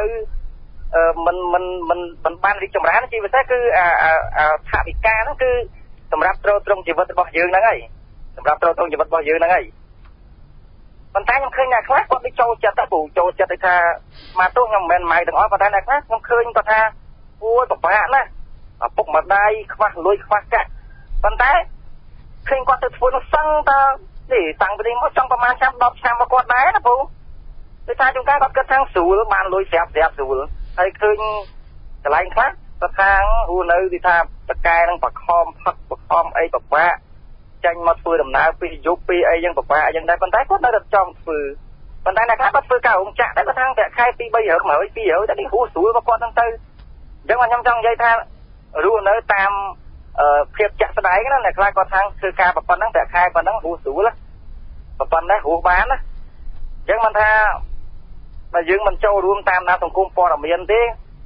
មិនបានរីកចម្រើនជាពិសេសគឺថាវិការហ្នឹងគឺសម្រាប់ទ្រទ្រង់ជីវិតរបស់យើងហ្នឹងហើយសម្រាប់ទ្រទ្រង់ជីវិតរបស់យើងហ្នឹងហើយប៉ុន្តែខ្ញុំឃើញអ្នកខ្លះគាត់ទៅចូលចិត្តទៅពូចូលចិត្តទៅថាមកទោះខ្ញុំមិនមែនម៉ៅទាំងអស់ប៉ុន្តែអ្នកខ្លះខ្ញុំឃើញគាត់ថាអូយពិបាកណាស់ឪពុកម្ដាយខ្វះលុយខ្វះកាក់ប៉ុន្តែឃើញគាត់ទៅធ្វើនោះសឹងតើនេះតាំងពីនេះមកចង់ប្រហែល10ឆ្នាំមកគាត់ដែរណាពូដូចថាជួនកាលគាត់គិតថាស្រួលបានលុយស្រាប់ស្រួលហើយឃើញកន្លែងខ្លះគាត់ថាហួរនៅទីថាតកែនឹងបខំផឹកបខំអីពិបាកចាញ់មកធ្វើដំណើរពីយប់ពីអីយ៉ាងពិបាកយ៉ាងដែរប៉ុន្តែគាត់នៅតែចង់ធ្វើប៉ុន្តែអ្នកខ្លះគាត់ធ្វើការរោងចក្រតែគាត់ថាប្រាក់ខែ2-300តែនេះហួរស្រួលមកគាត់ហ្នឹងទៅអញ្ចឹងខ្ញុំចង់និយាយថារស់នៅតាមភាពចាក់ស្ដែងណាអ្នកខ្លះគាត់ថាធ្វើការប៉ុណ្ណឹងប្រាក់ខែប៉ុណ្ណឹងហួរស្រួលប៉ុណ្ណេះហួរបានណាអញ្ចឹងមិនថាបើយើងមិនចូលរួមតាមដានសង្គមព័ត៌មានទេ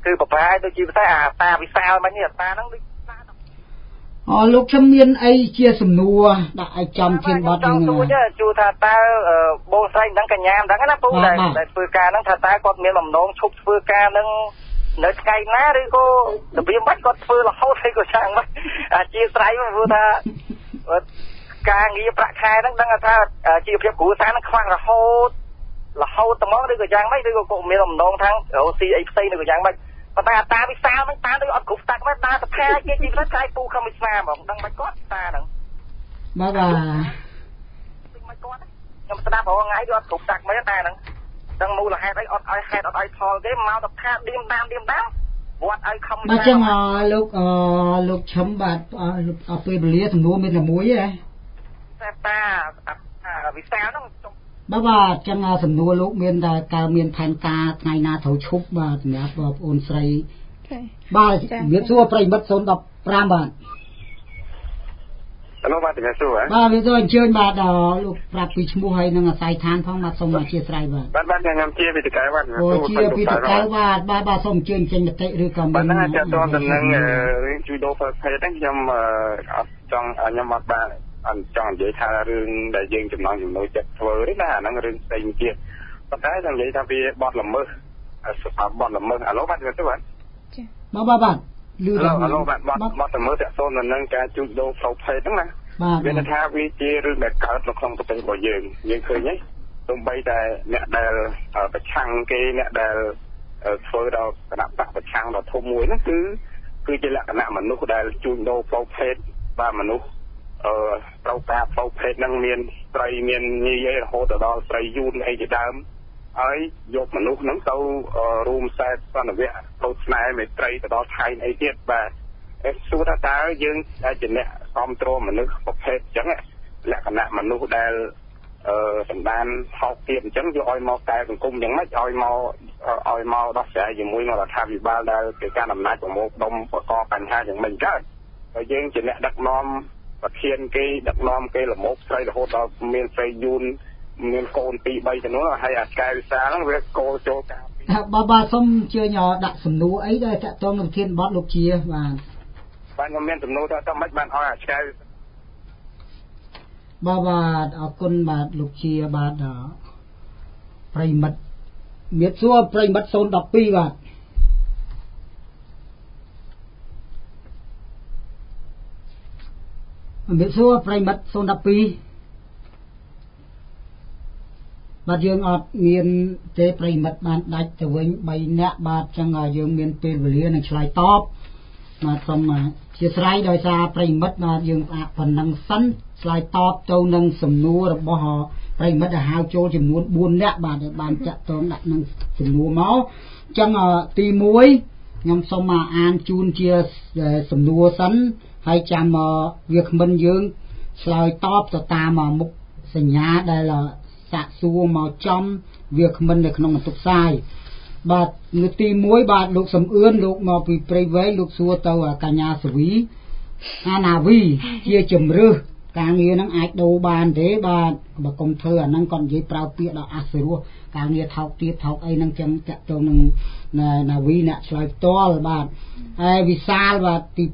គឺប្រហែលដូចជាតែអាតាវិសាលមិញនេះអាតាហ្នឹងដូចលោកខ្ញុំមានអីជាសំណួរដាក់ឲ្យចំធានបត់ហ្នឹងជួថាតើបងស្រីហ្នឹងកញ្ញាហ្នឹងណាពូដែលធ្វើការហ្នឹងថាតើគាត់មានបំណងឈប់ធ្វើការហ្នឹងនៅថ្ងៃណាឬក៏របៀបបាច់គាត់ធ្វើរហូតហើយក៏ចាំមិនអាជាស្រ័យព្រោះថាការងារប្រាក់ខែហ្នឹងដឹងថាជីវភាពគ្រួសារហ្នឹងខ្វះរហូតត្មងឬក៏យ៉ាងម៉េចឬក៏គាត់មានបំណងខាងរកស៊ីអីផ្សេងឬក៏យ៉ាងម៉េចប៉ុន្តែអាតាវិសាលហ្នឹងតាដូចអត់គ្រប់តាក់មែនតាសភាគេជីវិតខ្លាយពូខំវិស្នាហ្មងដឹងមិនគាត់តាហ្នឹងបាទមិនគាត់ខ្ញុំស្ដាប់រាល់ថ្ងៃគឺអត់គ្រប់តាក់មែនតាហ្នឹងដឹងមូលហេតុអីអត់ឲ្យហេតុអត់ឲ្យផលទេមកទៅថាឌៀមតាមវត្តឲ្យខំបាទចឹងលោកឈឹមបាទអពេលវេលាសំណួរមានតែមួយទេតាវិសាលហ្នឹងបាទចឹងសំណួរលោកមានតែតើមានផែនការថ្ងៃណាត្រូវឈប់បាទសម្រាប់បងប្អូនស្រីបាទវាសួរប្រិមិត្ត015បាទអនុបាទជំរាបសួរបាទវាសួរអញ្ជើញបាទលោកប្រាប់ពីឈ្មោះហើយនឹងអាស័យដ្ឋានផងបាទសូមអធិស្ឋានបាទខ្ញុំជាវិទ្យាបាទជាវិទ្យាបាទសូមអញ្ជើញចេញមតិឬក៏មានបាទចាត់តទៅនឹងជួយដូរប្រភេទហ្នឹងខ្ញុំអត់ចង់ខ្ញុំអត់បាទអញ្ចឹងនិយាយថារឿងដែលយើងចំណងចំណូលចិត្តធ្វើទេណាអាហ្នឹងរឿងផ្សេងទៀតប៉ុន្តែចង់និយាយថាវាបត់ល្មើសបត់ល្មើសអាឡូបាទទៅបាទចាបាទលឺដល់អាឡូបាទបត់ល្មើសតាក់ទងនឹងការជួញដូរផ្លូវភេទហ្នឹងណាវាថាវាជារឿងដែលកើតនៅក្នុងប្រទេសរបស់យើងឃើញទេទោះបីតែអ្នកដែលប្រឆាំងគេអ្នកដែលធ្វើដល់គណៈបកប្រឆាំងដល់ធំមួយហ្នឹងគឺជាលក្ខណៈមនុស្សដែលជួញដូរផ្លូវភេទបាទមនុស្សត្រូវការផ្លូវភេទហ្នឹងមានស្រីមានញីឯរហូតដល់ស្រីយូនអីជាដើមហើយយកមនុស្សហ្នឹងទៅរួមខ្សែសន្និវៈទៅស្នេហ៍មេត្រីទៅដល់ថៃអីទៀតបាទសួរថាតើយើងជាអ្នកគ្រប់គ្រងមនុស្សប្រភេទអញ្ចឹងលក្ខណៈមនុស្សដែលសម្ដានហោកទៀតអញ្ចឹងយកឲ្យមកកែសង្គមយ៉ាងម៉េចឲ្យមកដោះស្រាយជាមួយនឹងរដ្ឋាភិបាលដែលគេកាន់អំណាចប្រមូលផ្ដុំបង្កបញ្ហាយ៉ាងម៉េចកើតហើយយើងជាអ្នកដឹកនាំប្រធានគេដឹកនាំគេលំមុខស្រីរហូតដល់មានស្រីយូនមានកូន2 3ចំនួនហើយអាកែវិសាលហ្នឹងវាកោចូលការបាទសូមអញ្ជើញដាក់សំណួរអីដែលតាក់ទងនឹងប្រធានបទលោកជាបាទខ្ញុំមានសំណួរថាមិនបានឲ្យអាកែបាទអរគុណបាទលោកជាបាទប្រិមិត្តមានសួរប្រិមិត្ត012បាទមានសួរប្រិមិត្ត012បាទយើងអត់មានទេប្រិមិត្តបានដាច់ទៅវិញ3នាក់បាទចឹងយើងមានពេលវេលានឹងឆ្លើយតបបាទសូមជាស្រ័យដោយសារប្រិមិត្តបាទយើងប៉ុណ្ណឹងសិនឆ្លើយតបទៅនឹងសំណួររបស់ប្រិមិត្តដែលហៅចូលចំនួន4នាក់បាទដែលបានចាក់តងដាក់នឹងសំណួរមកចឹងទី1ខ្ញុំសូមអានជូនជាសំណួរសិនហើយចាំវាគ្មិនយើងឆ្លើយតបទៅតាមមុខសញ្ញាដែលសាកសួរមកចំវាគ្មិននៅក្នុងបន្ទប់ផ្សាយបាទនៅទី1បាទលោកសំអឿនលោកមកពីព្រៃវែងលោកសួរទៅកញ្ញាសវីអាណាវីជាជំរឿសការងារហ្នឹងអាចដូរបានទេបាទបើកុំធ្វើអាហ្នឹងគាត់និយាយប្រើពាក្យដល់អសរោះការងារថោកទាបថោកអីហ្នឹងចឹងតាក់ទងនឹងណាវីអ្នកឆ្លើយផ្ទាល់បាទហើយវិសាលបាទទី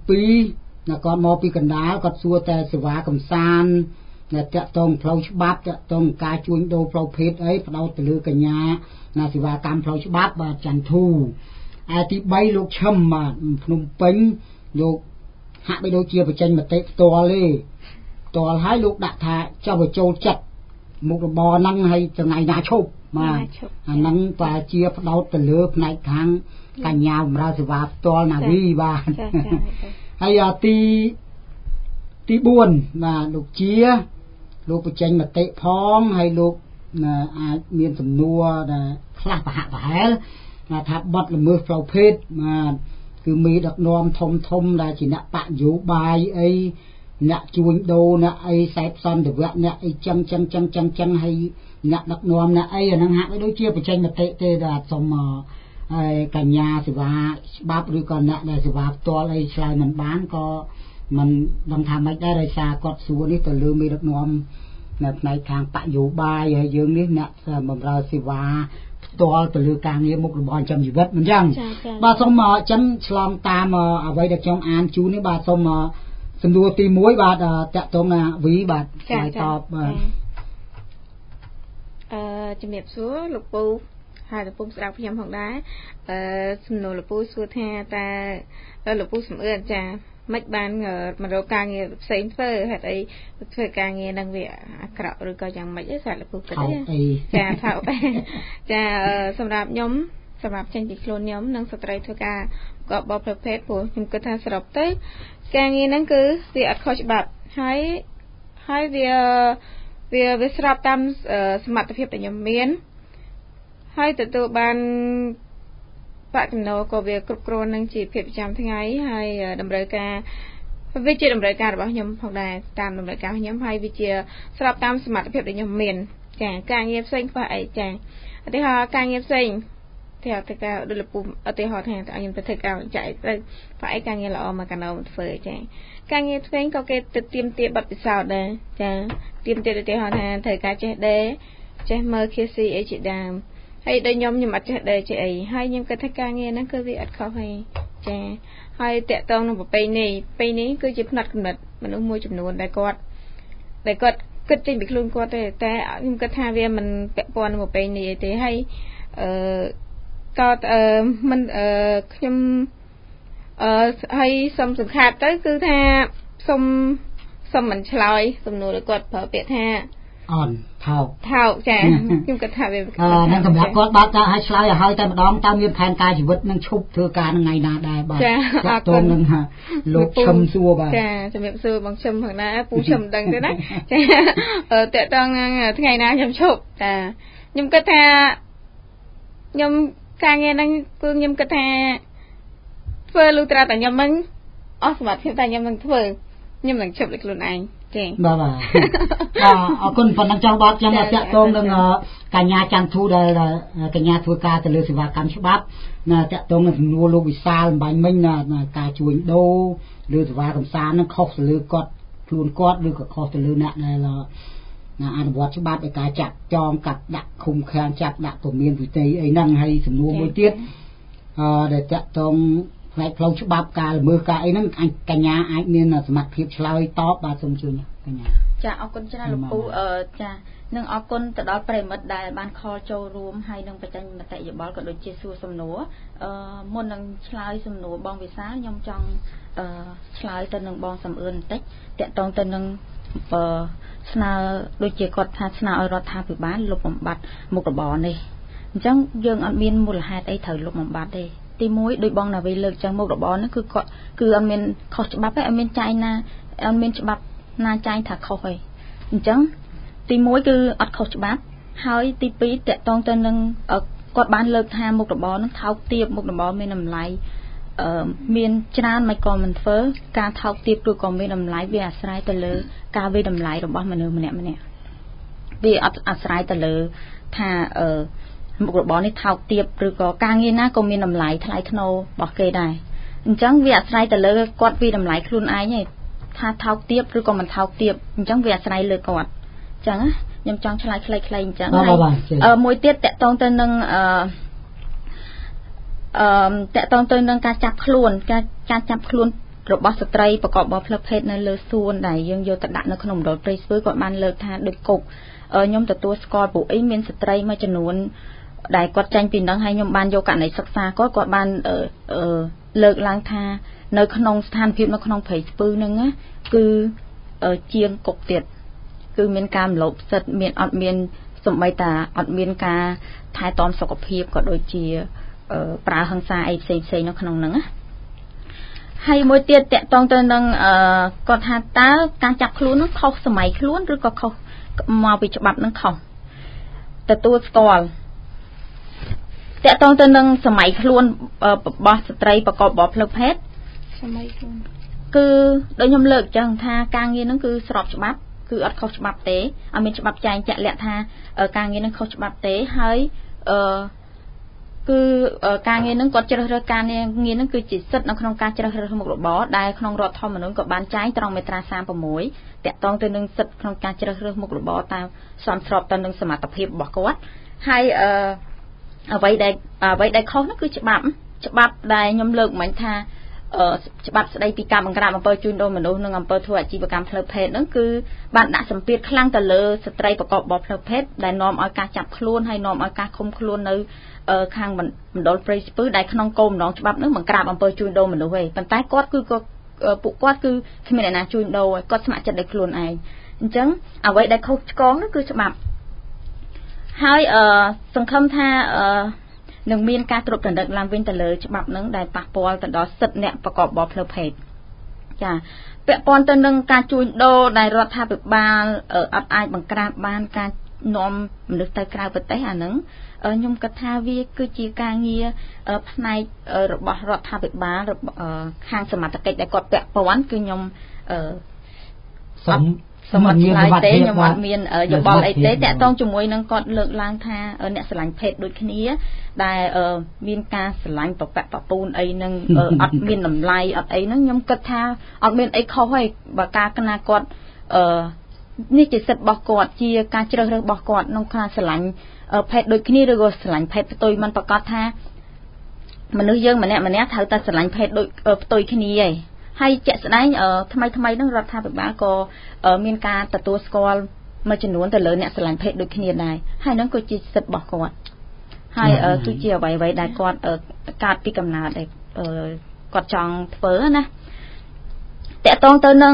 2គាត់មកពីកណ្ដាលគាត់សួរតែសេវាកំសាន្តតាក់ទងផ្លូវច្បាប់តាក់ទងការជួញដូរផ្លូវភេទអីផ្ដោតទៅលើកញ្ញាណាសេវាកម្មផ្លូវច្បាប់បាទច័ន្ទធូហើយទី3លោកឈឹមបាទភ្នំពេញលោកហាក់បីដូចជាបញ្ចេញមតិផ្ទាល់ទេផ្ទាល់ហើយលោកដាក់ថាចុះបញ្ចូលចិត្តមុខរបរហ្នឹងហើយថ្ងៃណាឈប់បាទអាហ្នឹងបើជាផ្ដោតទៅលើផ្នែកខាងកញ្ញាបម្រើសេវាផ្ទាល់ណាវីបាទហើយទី4បាទលោកជាលោកបញ្ចេញមតិផងហើយលោកអាចមានសំណួរដែលខ្លះប្រហាក់ប្រហែលថាបត់ល្មើសផ្លូវភេទបាទគឺមេដឹកនាំធំដែលជាអ្នកបកយោបាយអីអ្នកជួញដូរអ្នកអីខ្សែផ្សំទវៈអ្នកអីចឹងហើយអ្នកដឹកនាំអ្នកអីអាហ្នឹងហាក់ដូចជាបញ្ចេញមតិទេដែលសូមហើយកញ្ញាសេវាច្បាប់ឬក៏អ្នកដែលសេវាផ្ទាល់អីឆ្លើយមិនបានក៏មិនដឹងថាម៉េចដែរដោយសារគាត់សួរនេះទៅលើមេដឹកនាំនៅផ្នែកខាងបកយោបាយហើយយើងនេះអ្នកបម្រើសេវាតលទៅលើការងារមុខរបរចំជីវិតមិនចឹងបាទសូមចឹងឆ្លងតាមអ្វីដែលខ្ញុំអានជូននេះបាទសូមសំណួរទី1បាទតាក់ទងណាវីបាទឆ្លើយតបបាទជំរាបសួរលោកពូហើយលោកពូស្ដាប់ខ្ញុំផងដែរសំណួរលោកពូសួរថាតើលោកពូសំអឿនចាមិនបានមករកការងារផ្សេងធ្វើហេតុអីធ្វើការងារនឹងវាអាក្រក់ឬក៏យ៉ាងម៉េចទេស្រាប់លោកពូគិតទេចាថោកចាសម្រាប់ខ្ញុំសម្រាប់ចេញពីខ្លួនខ្ញុំនិងស្ត្រីធ្វើការក៏បបប្រភេទព្រោះខ្ញុំគិតថាសរុបទៅការងារហ្នឹងគឺវាអត់ខុសច្បាប់ហើយវាស្របតាមសមត្ថភាពដែលខ្ញុំមានហើយទទួលបានប្រាក់ចំណូលក៏វាគ្រប់គ្រាន់នឹងជីវភាពប្រចាំថ្ងៃហើយតម្រូវការវាជាតម្រូវការរបស់ខ្ញុំផងដែរតាមតម្រូវការខ្ញុំហើយវាជាស្របតាមសមត្ថភាពដែលខ្ញុំមានចាការងារផ្សេងខ្វះអីចាឧទាហរណ៍ការងារផ្សេងតែធ្វើការដូចលពូឧទាហរណ៍ថាខ្ញុំទៅធ្វើការចែកទៅផ្អែកការងារល្អមកកណ្ដោធ្វើចាការងារផ្សេងក៏គេទៅទៀមទាប័ណ្ណពិសោធន៍ដែរចាទៀមទាឧទាហរណ៍ថាត្រូវការចេះដេរចេះមើល KC អីជាដើមហើយដូចខ្ញុំអត់ចេះដេរចេះអីហើយខ្ញុំគិតថាការងារហ្នឹងគឺវាអត់ខុសហើយចាហើយតកតងនឹងប្រពៃណីគឺជាផ្នែកកំណត់មនុស្សមួយចំនួនដែលគាត់គិតចេញពីខ្លួនគាត់ទេតែខ្ញុំគិតថាវាមិនពាក់ព័ន្ធនឹងប្រពៃណីអីទេហើយក៏មិនខ្ញុំហើយសុំសង្ខេបទៅគឺថាសុំមិនឆ្លើយសំណួរគាត់ប្រើពាក្យថាអនថោកចាខ្ញុំគិតថាវានឹងសម្រាប់គាត់បាត់ទៅឲ្យឆ្លើយឲ្យហើយតែម្ដងតើមានផែនការជីវិតនឹងឈប់ធ្វើការថ្ងៃណាដែរបាទចាតើនឹងលោកឈឹមសួរបាទចាជំរាបសួរបងឈឹមផងណាពូឈឹមដឹងទេណាចាតើតើថ្ងៃណាខ្ញុំឈប់ចាខ្ញុំគិតថាខ្ញុំការងារហ្នឹងគឺខ្ញុំគិតថាធ្វើលុះត្រាតែខ្ញុំមិនអស់សមត្ថភាពតែខ្ញុំនឹងធ្វើខ្ញុំនឹងឈប់លើខ្លួនឯងចាបាទអរគុណប៉ុណ្ណឹងចង់បាទខ្ញុំតាក់ទងនឹងកញ្ញាច័ន្ទធូដែលកញ្ញាធ្វើការទៅលើសេវាកម្មច្បាប់ណាតាក់ទងនឹងសំណួរលោកវិសាលអំបញ្ញមិញណាការជួញដូរលើសេវាកម្មសាននឹងខុសទៅលើគាត់ខ្លួនគាត់ឬក៏ខុសទៅលើអ្នកដែលអនុវត្តច្បាប់ដោយការចាត់ចងកាត់ដាក់ឃុំឃាំងចាប់ដាក់ពមៀនវិទ័យអីហ្នឹងហើយសំណួរមួយទៀតដែលតាក់ទងផ្នែកផ្លូវច្បាប់ការល្មើសការអីហ្នឹងកញ្ញាអាចមានសមត្ថភាពឆ្លើយតបបាទសូមជួយកញ្ញាចាអរគុណច្រើនលោកពូចានឹងអរគុណទៅដល់ប្រិមិត្តដែលបានខលចូលរួមហើយនឹងបញ្ចេញមតិយោបល់ក៏ដូចជាសួរសំណួរមុននឹងឆ្លើយសំណួរបងវិសាលខ្ញុំចង់ឆ្លើយទៅនឹងបងសំអឿនបន្តិចតាក់ទងទៅនឹងស្នើដូចជាគាត់ថាស្នើឲ្យរដ្ឋាភិបាលលុបបំបាត់មុខរបរនេះអញ្ចឹងយើងអត់មានមូលហេតុអីត្រូវលុបបំបាត់ទេទី1ដោយបងណាវីលើកចឹងមុខរបរនេះគឺគាត់គឺអត់មានខុសច្បាប់ទេអត់មានចែងណាអត់មានច្បាប់ណាចែងថាខុសទេអញ្ចឹងទី1គឺអត់ខុសច្បាប់ហើយទី2តកតងទៅនឹងគាត់បានលើកថាមុខរបរនឹងថោកទាបមុខរបរមានតម្លៃមានច្រើនមិនក៏មិនធ្វើការថោកទាបឬក៏មានតម្លៃវាអាស្រ័យទៅលើការវិតម្លៃរបស់មនុស្សម្នាក់វាអត់អាស្រ័យទៅលើថាមុខរបរនេះថោកទាបឬក៏ការងារណាក៏មានតម្លៃថ្លៃថ្នូររបស់គេដែរអញ្ចឹងវាអាស្រ័យទៅលើគាត់វិតម្លៃខ្លួនឯងឯងថាថោកទាបឬក៏មិនថោកទាបអញ្ចឹងវាអាស្រ័យលើគាត់អញ្ចឹងខ្ញុំចង់ឆ្លើយខ្លីៗអញ្ចឹងហើយមួយទៀតតកតងទៅនឹងតកតងទៅនឹងការចាប់ខ្លួនការចាប់ខ្លួនរបស់ស្ត្រីប្រកបដោយផ្លូវភេទនៅលើសួនដែលយើងយកទៅដាក់នៅក្នុងមណ្ឌលព្រៃស្ពឺគាត់បានលើកថាដូចគុកខ្ញុំទទួលស្គាល់ពួកអីមានស្ត្រីមួយចំនួនដែលគាត់ចាញ់ពីនឹងហើយខ្ញុំបានយកករណីសិក្សាគាត់បានលើកឡើងថានៅក្នុងស្ថានភាពនៅក្នុងព្រៃស្ពឺហ្នឹងគឺជាងគុកទៀតគឺមានការរំលោភសិទ្ធិមានអត់មានសំបីតាអត់មានការថែទាំសុខភាពក៏ដូចជាប្រើហិង្សាអីផ្សេងៗនៅក្នុងហ្នឹងណាហើយមួយទៀតតកតងទៅនឹងគាត់ថាតើការចាប់ខ្លួននោះខុសសម័យខ្លួនឬក៏ខុសមកពីច្បាប់នឹងខុសទទួលស្គាល់តកតងទៅនឹងសម័យខ្លួនរបស់ស្ត្រីប្រកបរបរផ្លូវភេទសម័យខ្លួនគឺដូចខ្ញុំលើកចឹងថាការងារហ្នឹងគឺស្របច្បាប់គឺអត់ខុសច្បាប់ទេអត់មានច្បាប់ចែងជាក់លាក់ថាការងារហ្នឹងខុសច្បាប់ទេហើយគឺការងារហ្នឹងគាត់ជ្រើសរើសការងារហ្នឹងគឺជាសិទ្ធិនៅក្នុងការជ្រើសរើសមុខរបរដែលក្នុងរដ្ឋធម្មនុញ្ញក៏បានចែងត្រង់មាត្រា36តាក់ទងទៅនឹងសិទ្ធិក្នុងការជ្រើសរើសមុខរបរតាមសមស្របទៅនឹងសមត្ថភាពរបស់គាត់ហើយអ្វីដែលខុសនោះគឺច្បាប់ដែលខ្ញុំលើកមិញថាច្បាប់ស្ដីពីការបង្ក្រាបអំពើជួញដូរមនុស្សនិងអំពើធ្វើអាជីវកម្មផ្លូវភេទហ្នឹងគឺបានដាក់សម្ពាធខ្លាំងទៅលើស្ត្រីប្រកបរបរផ្លូវភេទដែលនាំឲ្យការចាប់ខ្លួនហើយនាំឲ្យការឃុំខ្លួននៅខាងមណ្ឌលព្រៃស្ពឺដែលក្នុងគោលបំណងច្បាប់ហ្នឹងបង្ក្រាបអំពើជួញដូរមនុស្សឯងប៉ុន្តែគាត់គឺពួកគាត់គឺគ្មានអ្នកណាជួញដូរគាត់ស្ម័គ្រចិត្តដោយខ្លួនឯងអញ្ចឹងអ្វីដែលខុសឆ្គងនោះគឺច្បាប់ហើយសង្ឃឹមថានឹងមានការត្រួតពិនិត្យឡើងវិញទៅលើច្បាប់ហ្នឹងដែលប៉ះពាល់ទៅដល់សិទ្ធិអ្នកប្រកបរបរផ្លូវភេទចាពាក់ព័ន្ធទៅនឹងការជួញដូរដែលរដ្ឋាភិបាលអត់អាចបង្ក្រាបបានការនាំមនុស្សទៅក្រៅប្រទេសអាហ្នឹងខ្ញុំគិតថាវាគឺជាការងារផ្នែករបស់រដ្ឋាភិបាលខាងសមត្ថកិច្ចដែលគាត់ពាក់ព័ន្ធគឺខ្ញុំសមត្ថឆ្លើយទេខ្ញុំអត់មានយោបល់អីទេតាក់ទងជាមួយនឹងគាត់លើកឡើងថាអ្នកស្រឡាញ់ភេទដូចគ្នាដែលមានការស្រឡាញ់ប្រប៉ពូនអីនឹងអត់មានតម្លៃអត់អីហ្នឹងខ្ញុំគិតថាអត់មានអីខុសទេបើការកណាគាត់នេះជាសិទ្ធិរបស់គាត់ជាការជ្រើសរើសរបស់គាត់ក្នុងការស្រឡាញ់ភេទដូចគ្នាឬក៏ស្រឡាញ់ភេទផ្ទុយមិនប្រកាសថាមនុស្សយើងម្នាក់ត្រូវតែស្រឡាញ់ភេទដូចផ្ទុយគ្នាឯងហើយជាក់ស្ដែងថ្មីហ្នឹងរដ្ឋាភិបាលក៏មានការទទួលស្គាល់មួយចំនួនទៅលើអ្នកស្រឡាញ់ភេទដូចគ្នាដែរហើយហ្នឹងក៏ជាសិទ្ធិរបស់គាត់ហើយគឺជាអ្វីដែលគាត់កើតពីកំណើតដែលគាត់ចង់ធ្វើណាតាក់ទងទៅនឹង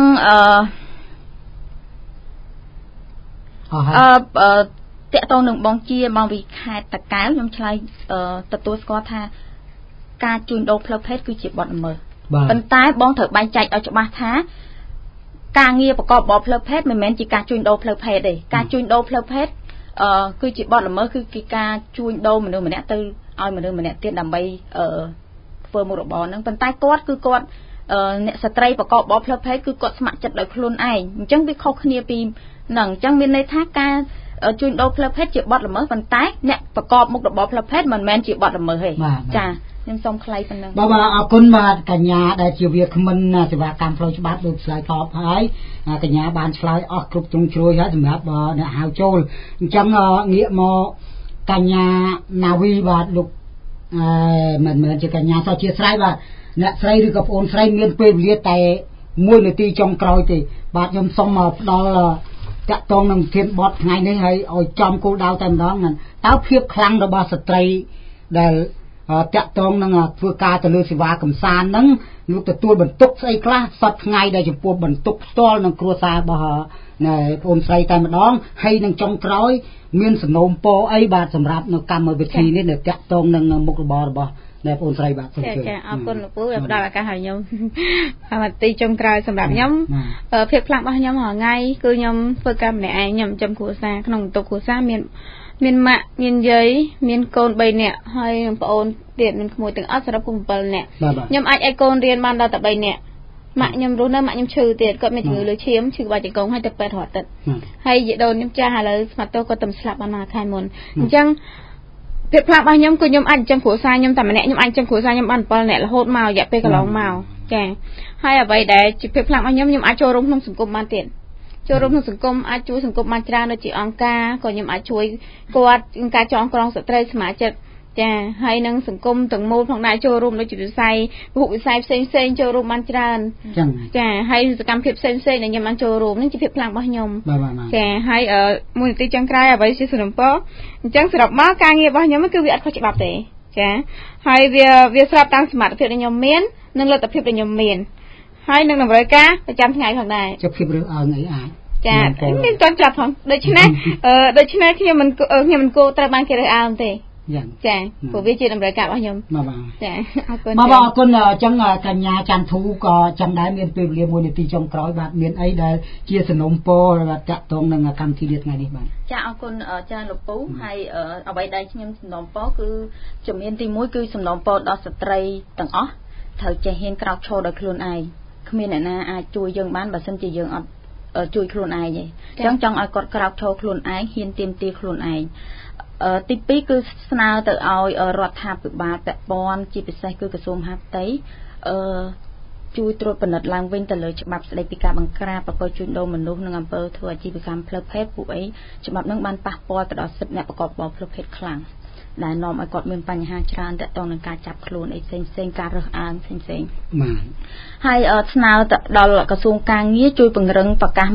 តាក់ទងនឹងបងវិខេតតកែវខ្ញុំឆ្លើយទទួលស្គាល់ថាការជួញដូរផ្លូវភេទគឺជាបទល្មើសប៉ុន្តែបងត្រូវបែងចែកឲ្យច្បាស់ថាការងារប្រកបរបរផ្លូវភេទមិនមែនជាការជួញដូរផ្លូវភេទទេការជួញដូរផ្លូវភេទគឺជាបទល្មើសគឺការជួញដូរមនុស្សម្នាក់ទៅឲ្យមនុស្សម្នាក់ទៀតដើម្បីធ្វើមុខរបរហ្នឹងប៉ុន្តែគាត់អ្នកស្ត្រីប្រកបរបរផ្លូវភេទគឺគាត់ស្ម័គ្រចិត្តដោយខ្លួនឯងអញ្ចឹងវាខុសគ្នាពីហ្នឹងអញ្ចឹងមានន័យថាការជួញដូរផ្លូវភេទជាបទល្មើសប៉ុន្តែអ្នកប្រកបមុខរបរផ្លូវភេទមិនមែនជាបទល្មើសទេចាខ្ញុំសូមខ្លីប៉ុណ្ណឹងបាទអរគុណបាទកញ្ញាដែលជាវាគ្មិនសេវាកម្មផ្លូវច្បាប់ដូចឆ្លើយតបហើយកញ្ញាបានឆ្លើយអស់គ្រប់ជ្រុងជ្រោយហើយសម្រាប់អ្នកហៅចូលអញ្ចឹងងាកមកកញ្ញាណាវីបាទលោកមិនមែនជាកញ្ញាសោះជាស្រ័យបាទអ្នកស្រីឬក៏ប្អូនស្រីមានពេលវេលាតែ1នាទីចុងក្រោយទេបាទខ្ញុំសូមផ្ដល់តាក់ទងនឹងធានបត់ថ្ងៃនេះឲ្យចំគោលដៅតែម្ដងតើភាពខ្លាំងរបស់ស្ត្រីដែលតាក់ទងនឹងធ្វើការទៅលើសេវាកំសាន្តហ្នឹងលោកទទួលបន្ទុកស្អីខ្លះសប្តាហ៍ថ្ងៃដែលចំពោះបន្ទុកផ្ទាល់នឹងគ្រួសាររបស់ប្អូនស្រីតែម្ដងហើយនឹងចុងក្រោយមានសំណូមពរអីបាទសម្រាប់នៅកម្មវិធីនេះដែលតាក់ទងនឹងមុខរបររបស់អ្នកប្អូនស្រីបាទសូមជឿចាអរគុណលោកពូដែលផ្ដល់ឱកាសឲ្យខ្ញុំមតិចុងក្រោយសម្រាប់ខ្ញុំភាពខ្លាំងរបស់ខ្ញុំរាល់ថ្ងៃគឺខ្ញុំធ្វើការម្នាក់ឯងខ្ញុំចំគ្រួសារក្នុងបន្ទុកគ្រួសារមានម៉ាក់មានយាយមានកូន3នាក់ហើយប្អូនទៀតមានក្មួយទាំងអស់សរុបគឺ7នាក់ខ្ញុំអាចឲ្យកូនរៀនបានដល់តែ3នាក់ម៉ាក់ខ្ញុំរស់នៅម៉ាក់ខ្ញុំឈឺទៀតគាត់មានជំងឺលើឈាមឈឺក្បាលចង្កូងហើយទៅពេទ្យរាល់ទឹកហើយយាយដូនខ្ញុំចាស់ឥឡូវស្មាត់តោគាត់ទៅស្លាប់បានមួយខែមុនអញ្ចឹងភាពខ្លាំងរបស់ខ្ញុំគឺខ្ញុំអាចចំគ្រួសារខ្ញុំតែម្នាក់ខ្ញុំអាចចំគ្រួសារខ្ញុំបាន7នាក់រហូតមករយៈពេលកន្លងមកចាហើយអ្វីដែលជាភាពខ្លាំងរបស់ខ្ញុំអាចចូលរួមក្នុងសង្គមបានទៀតចូលរួមក្នុងសង្គមអាចជួយសង្គមបានច្រើនដូចជាអង្គការក៏ខ្ញុំអាចជួយគាត់ក្នុងការចងក្រងស្ត្រីសមាជិកចាហើយនឹងសង្គមទាំងមូលផងដែរចូលរួមដូចជាវិស័យពហុវិស័យផ្សេងចូលរួមបានច្រើនចាហើយសកម្មភាពផ្សេងដែលខ្ញុំបានចូលរួមនេះជាភាពខ្លាំងរបស់ខ្ញុំចាហើយមួយនាទីចុងក្រោយអ្វីជាសំណពរអញ្ចឹងសរុបមកការងាររបស់ខ្ញុំគឺវាអត់ខុសច្បាប់ទេចាហើយវាស្របតាមសមត្ថភាពដែលខ្ញុំមាននិងលទ្ធភាពដែលខ្ញុំមានហើយនឹងតម្រូវការប្រចាំថ្ងៃផងដែរចុះភាពរើសអើងអីអាចចាមានតន់ចាប់ផងដូច្នេះខ្ញុំមិនគួរត្រូវបានគេរើសអើងទេចាព្រោះវាជាតម្រូវការរបស់ខ្ញុំចាអរគុណអរគុណអញ្ចឹងកញ្ញាច័ន្ទធូក៏ចឹងដែរមានពេលវេលា1នាទីចុងក្រោយបាទមានអីដែលជាសំណុំពរតាក់ទងនឹងកម្មវិធីនេះថ្ងៃនេះបាទចាអរគុណច្រើនលោកពូហើយអ្វីដែលខ្ញុំសំណុំពរគឺជំហានទី1គឺសំណុំពរដល់ស្ត្រីទាំងអស់ត្រូវចេះហ៊ានក្រោកឈរដោយខ្លួនឯងគ្មានអ្នកណាអាចជួយយើងបានបើមិនជាយើងអត់ជួយខ្លួនឯងទេអញ្ចឹងចង់ឲ្យគាត់ក្រោកឈរខ្លួនឯងហ៊ានទាមទារខ្លួនឯងទី2គឺស្នើទៅឲ្យរដ្ឋាភិបាលពាក់ព័ន្ធជាពិសេសគឺក្រសួងមហាផ្ទៃជួយត្រួតពិនិត្យឡើងវិញទៅលើច្បាប់ស្តីពីការបង្ក្រាបអំពើជួញដូរមនុស្សនិងអំពើធ្វើអាជីវកម្មផ្លូវភេទពួកអីច្បាប់នឹងបានប៉ះពាល់ទៅដល់សិទ្ធិអ្នកប្រកបរបរផ្លូវភេទខ្លាំងដែលនាំឲ្យគាត់មានបញ្ហាច្រើនទាក់ទងនឹងការចាប់ខ្លួនអីផ្សេងៗការរើសអើងផ្សេងៗបាទហើយស្នើទៅដល់ក្រសួងការងារជួយពង្រឹងប្រកាស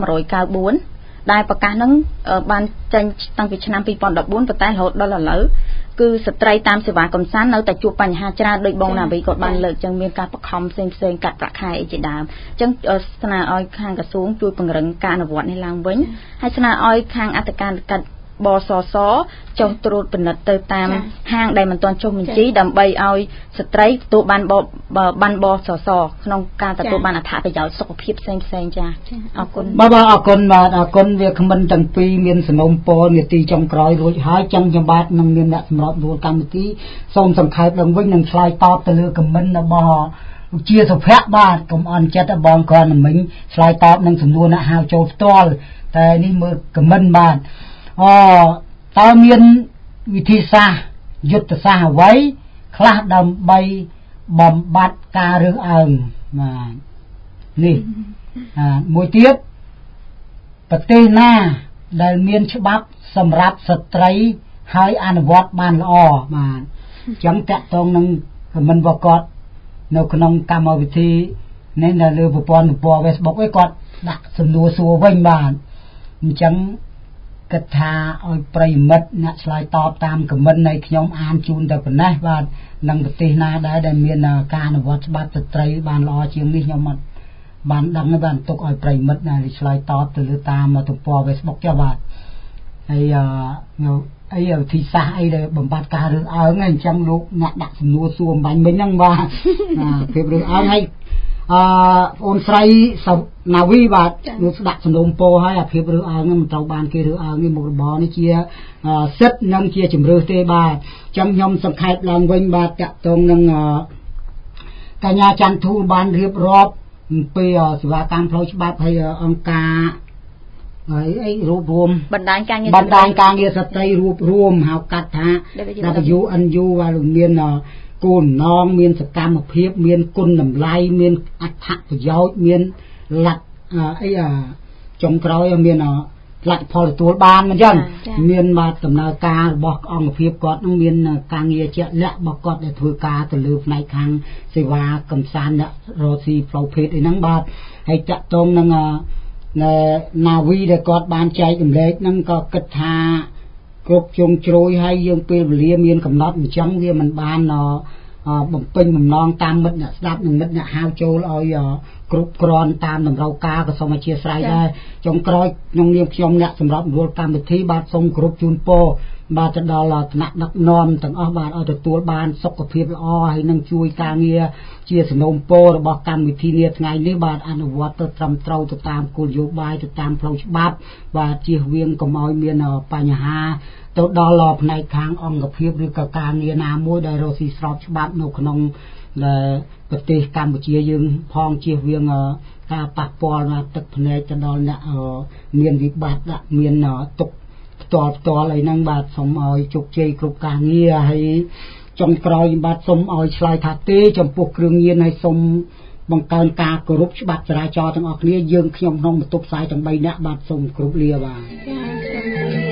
194ដែលប្រកាសហ្នឹងបានចេញតាំងពីឆ្នាំ2014ប៉ុន្តែរហូតដល់ឥឡូវគឺស្ត្រីតាមសេវាកំសាន្តនៅតែជួបបញ្ហាច្រើនដោយបងណាវីគាត់បានលើកចឹងមានការបង្ខំផ្សេងៗកាត់ប្រាក់ខែអីជាដើមចឹងស្នើឲ្យខាងក្រសួងជួយពង្រឹងការអនុវត្តនេះឡើងវិញហើយស្នើឲ្យខាងអធិការកាត់បសសចុះត្រួតពិនិត្យទៅតាមហាងដែលមិនទាន់ចុះបញ្ជីដើម្បីឲ្យស្ត្រីទទួលបានបសសក្នុងការទទួលបានអត្ថប្រយោជន៍សុខភាពផ្សេងៗចាអរគុណបាទអរគុណបាទអរគុណវាគ្មិនទាំងពីរមានសំណុំពរនាទីចុងក្រោយរួចហើយចឹងខ្ញុំបាទនឹងមានអ្នកសម្របរួលកម្មវិធីសូមសង្ខេបឡើងវិញនឹងឆ្លើយតបទៅលើខមមិនរបស់ជាសុភ័ក្របាទកុំអន់ចិត្តបងគ្រាន់តែមិញឆ្លើយតបនឹងសំណួរអ្នកហៅចូលផ្ទាល់តែនេះមើលខមមិនបាទតើមានវិធីសាស្ត្រយុទ្ធសាស្ត្រអ្វីខ្លះដើម្បីបំបត្តិការរើសអើងបាទនេះមួយទៀតប្រទេសណាដែលមានច្បាប់សម្រាប់ស្ត្រីហើយអនុវត្តបានល្អបាទអញ្ចឹងតកតងនឹងខមមិនរបស់គាត់នៅក្នុងកម្មវិធីនេះនៅលើប្រព័ន្ធ Facebook ឯគាត់ដាក់សំណួរសួរវិញបាទអញ្ចឹងគិតថាឲ្យប្រិមិត្តអ្នកឆ្លើយតបតាមខមមិននៃខ្ញុំអានជូនតែប៉ុណ្ណេះបាទនឹងប្រទេសណាដែរដែលមានការអនុវត្តច្បាប់ស្ត្រីបានល្អជាងនេះខ្ញុំអត់បានដឹងទេបាទទុកឲ្យប្រិមិត្តដែលឆ្លើយតបទៅលើតាមទំព័រ Facebook ចុះបាទហើយអីវិធីសាស្ត្រអីដែលបំបត្តិការរើសអើងហ្នឹងអញ្ចឹងលោកអ្នកដាក់សំណួរសួរអំបញ្ញមិញហ្នឹងបាទភាពរើសអើងហើយអូនស្រីណាវីបាទលោកស្ដាប់សំណុំពោហើយអាភាពរើសអើងហ្នឹងមិនត្រូវបានគេរើសអើងនេះមុខរបរនេះជាសិទ្ធិនិងជាជំរឿសទេបាទអញ្ចឹងខ្ញុំសង្ខេបឡើងវិញបាទតាក់ទងនឹងកញ្ញាច័ន្ទធូលបានរៀបរាប់អំពីសេវាកម្មផ្លូវច្បាប់ហើយអង្គការហើយអីរួបរวมបណ្ដាញការងារស្ត្រីរួបរวมហៅកាត់ថា WNU ដែលមានគោលនងមានសកម្មភាពមានគុណតម្លៃមានអត្ថប្រយោជន៍មានលទ្ធអីចុងក្រោយមានលទ្ធផលទទួលបានមិនចឹងមានបាទដំណើរការរបស់អង្គភាពគាត់នឹងមានការងារជាក់លាក់របស់គាត់ដែលធ្វើការទៅលើផ្នែកខាងសេវាកំសាន្តអ្នករកស៊ីផ្លូវភេទអីហ្នឹងបាទហើយតាក់ទងនឹងណាវីដែលគាត់បានចែករំលែកហ្នឹងក៏គិតថាគ្រប់ជុំជ្រោយហើយយើងពេលវេលាមានកំណត់អញ្ចឹងវាមិនបានបំពេញបំណងតាមមិត្តអ្នកស្ដាប់និងមិត្តអ្នកហៅចូលឲ្យគ្រប់គ្រាន់តាមតម្រូវការក៏សូមអធិស្ឋានដែរចុងក្រោយក្នុងនាមខ្ញុំអ្នកសម្របសម្រួលកម្មវិធីបាទសូមគោរពជូនពរបាទទៅដល់ថ្នាក់ដឹកនាំទាំងអស់បាទឲ្យទទួលបានសុខភាពល្អហើយនឹងជួយការងារជាសំណូមពររបស់កម្មវិធីនាថ្ងៃនេះបាទអនុវត្តទៅត្រឹមត្រូវទៅតាមគោលនយោបាយទៅតាមផ្លូវច្បាប់បាទជៀសវាងកុំឲ្យមានបញ្ហាទៅដល់ផ្នែកខាងអង្គភាពឬក៏ការងារណាមួយដែលរកស៊ីស្របច្បាប់នៅក្នុងប្រទេសកម្ពុជាយើងផងជៀសវាងការប៉ះពាល់ទឹកភ្នែកទៅដល់អ្នកមានវិបត្តិមានទុកផ្ទាល់អីហ្នឹងបាទសូមឲ្យជោគជ័យគ្រប់ការងារហើយចុងក្រោយបាទសូមឲ្យឆ្លើយថាទេចំពោះគ្រឿងញៀនហើយសូមបង្កើនការគោរពច្បាប់ចរាចរណ៍ទាំងអស់គ្នាយើងខ្ញុំក្នុងបន្ទប់ផ្សាយទាំង3នាក់បាទសូមគោរពលាបាទ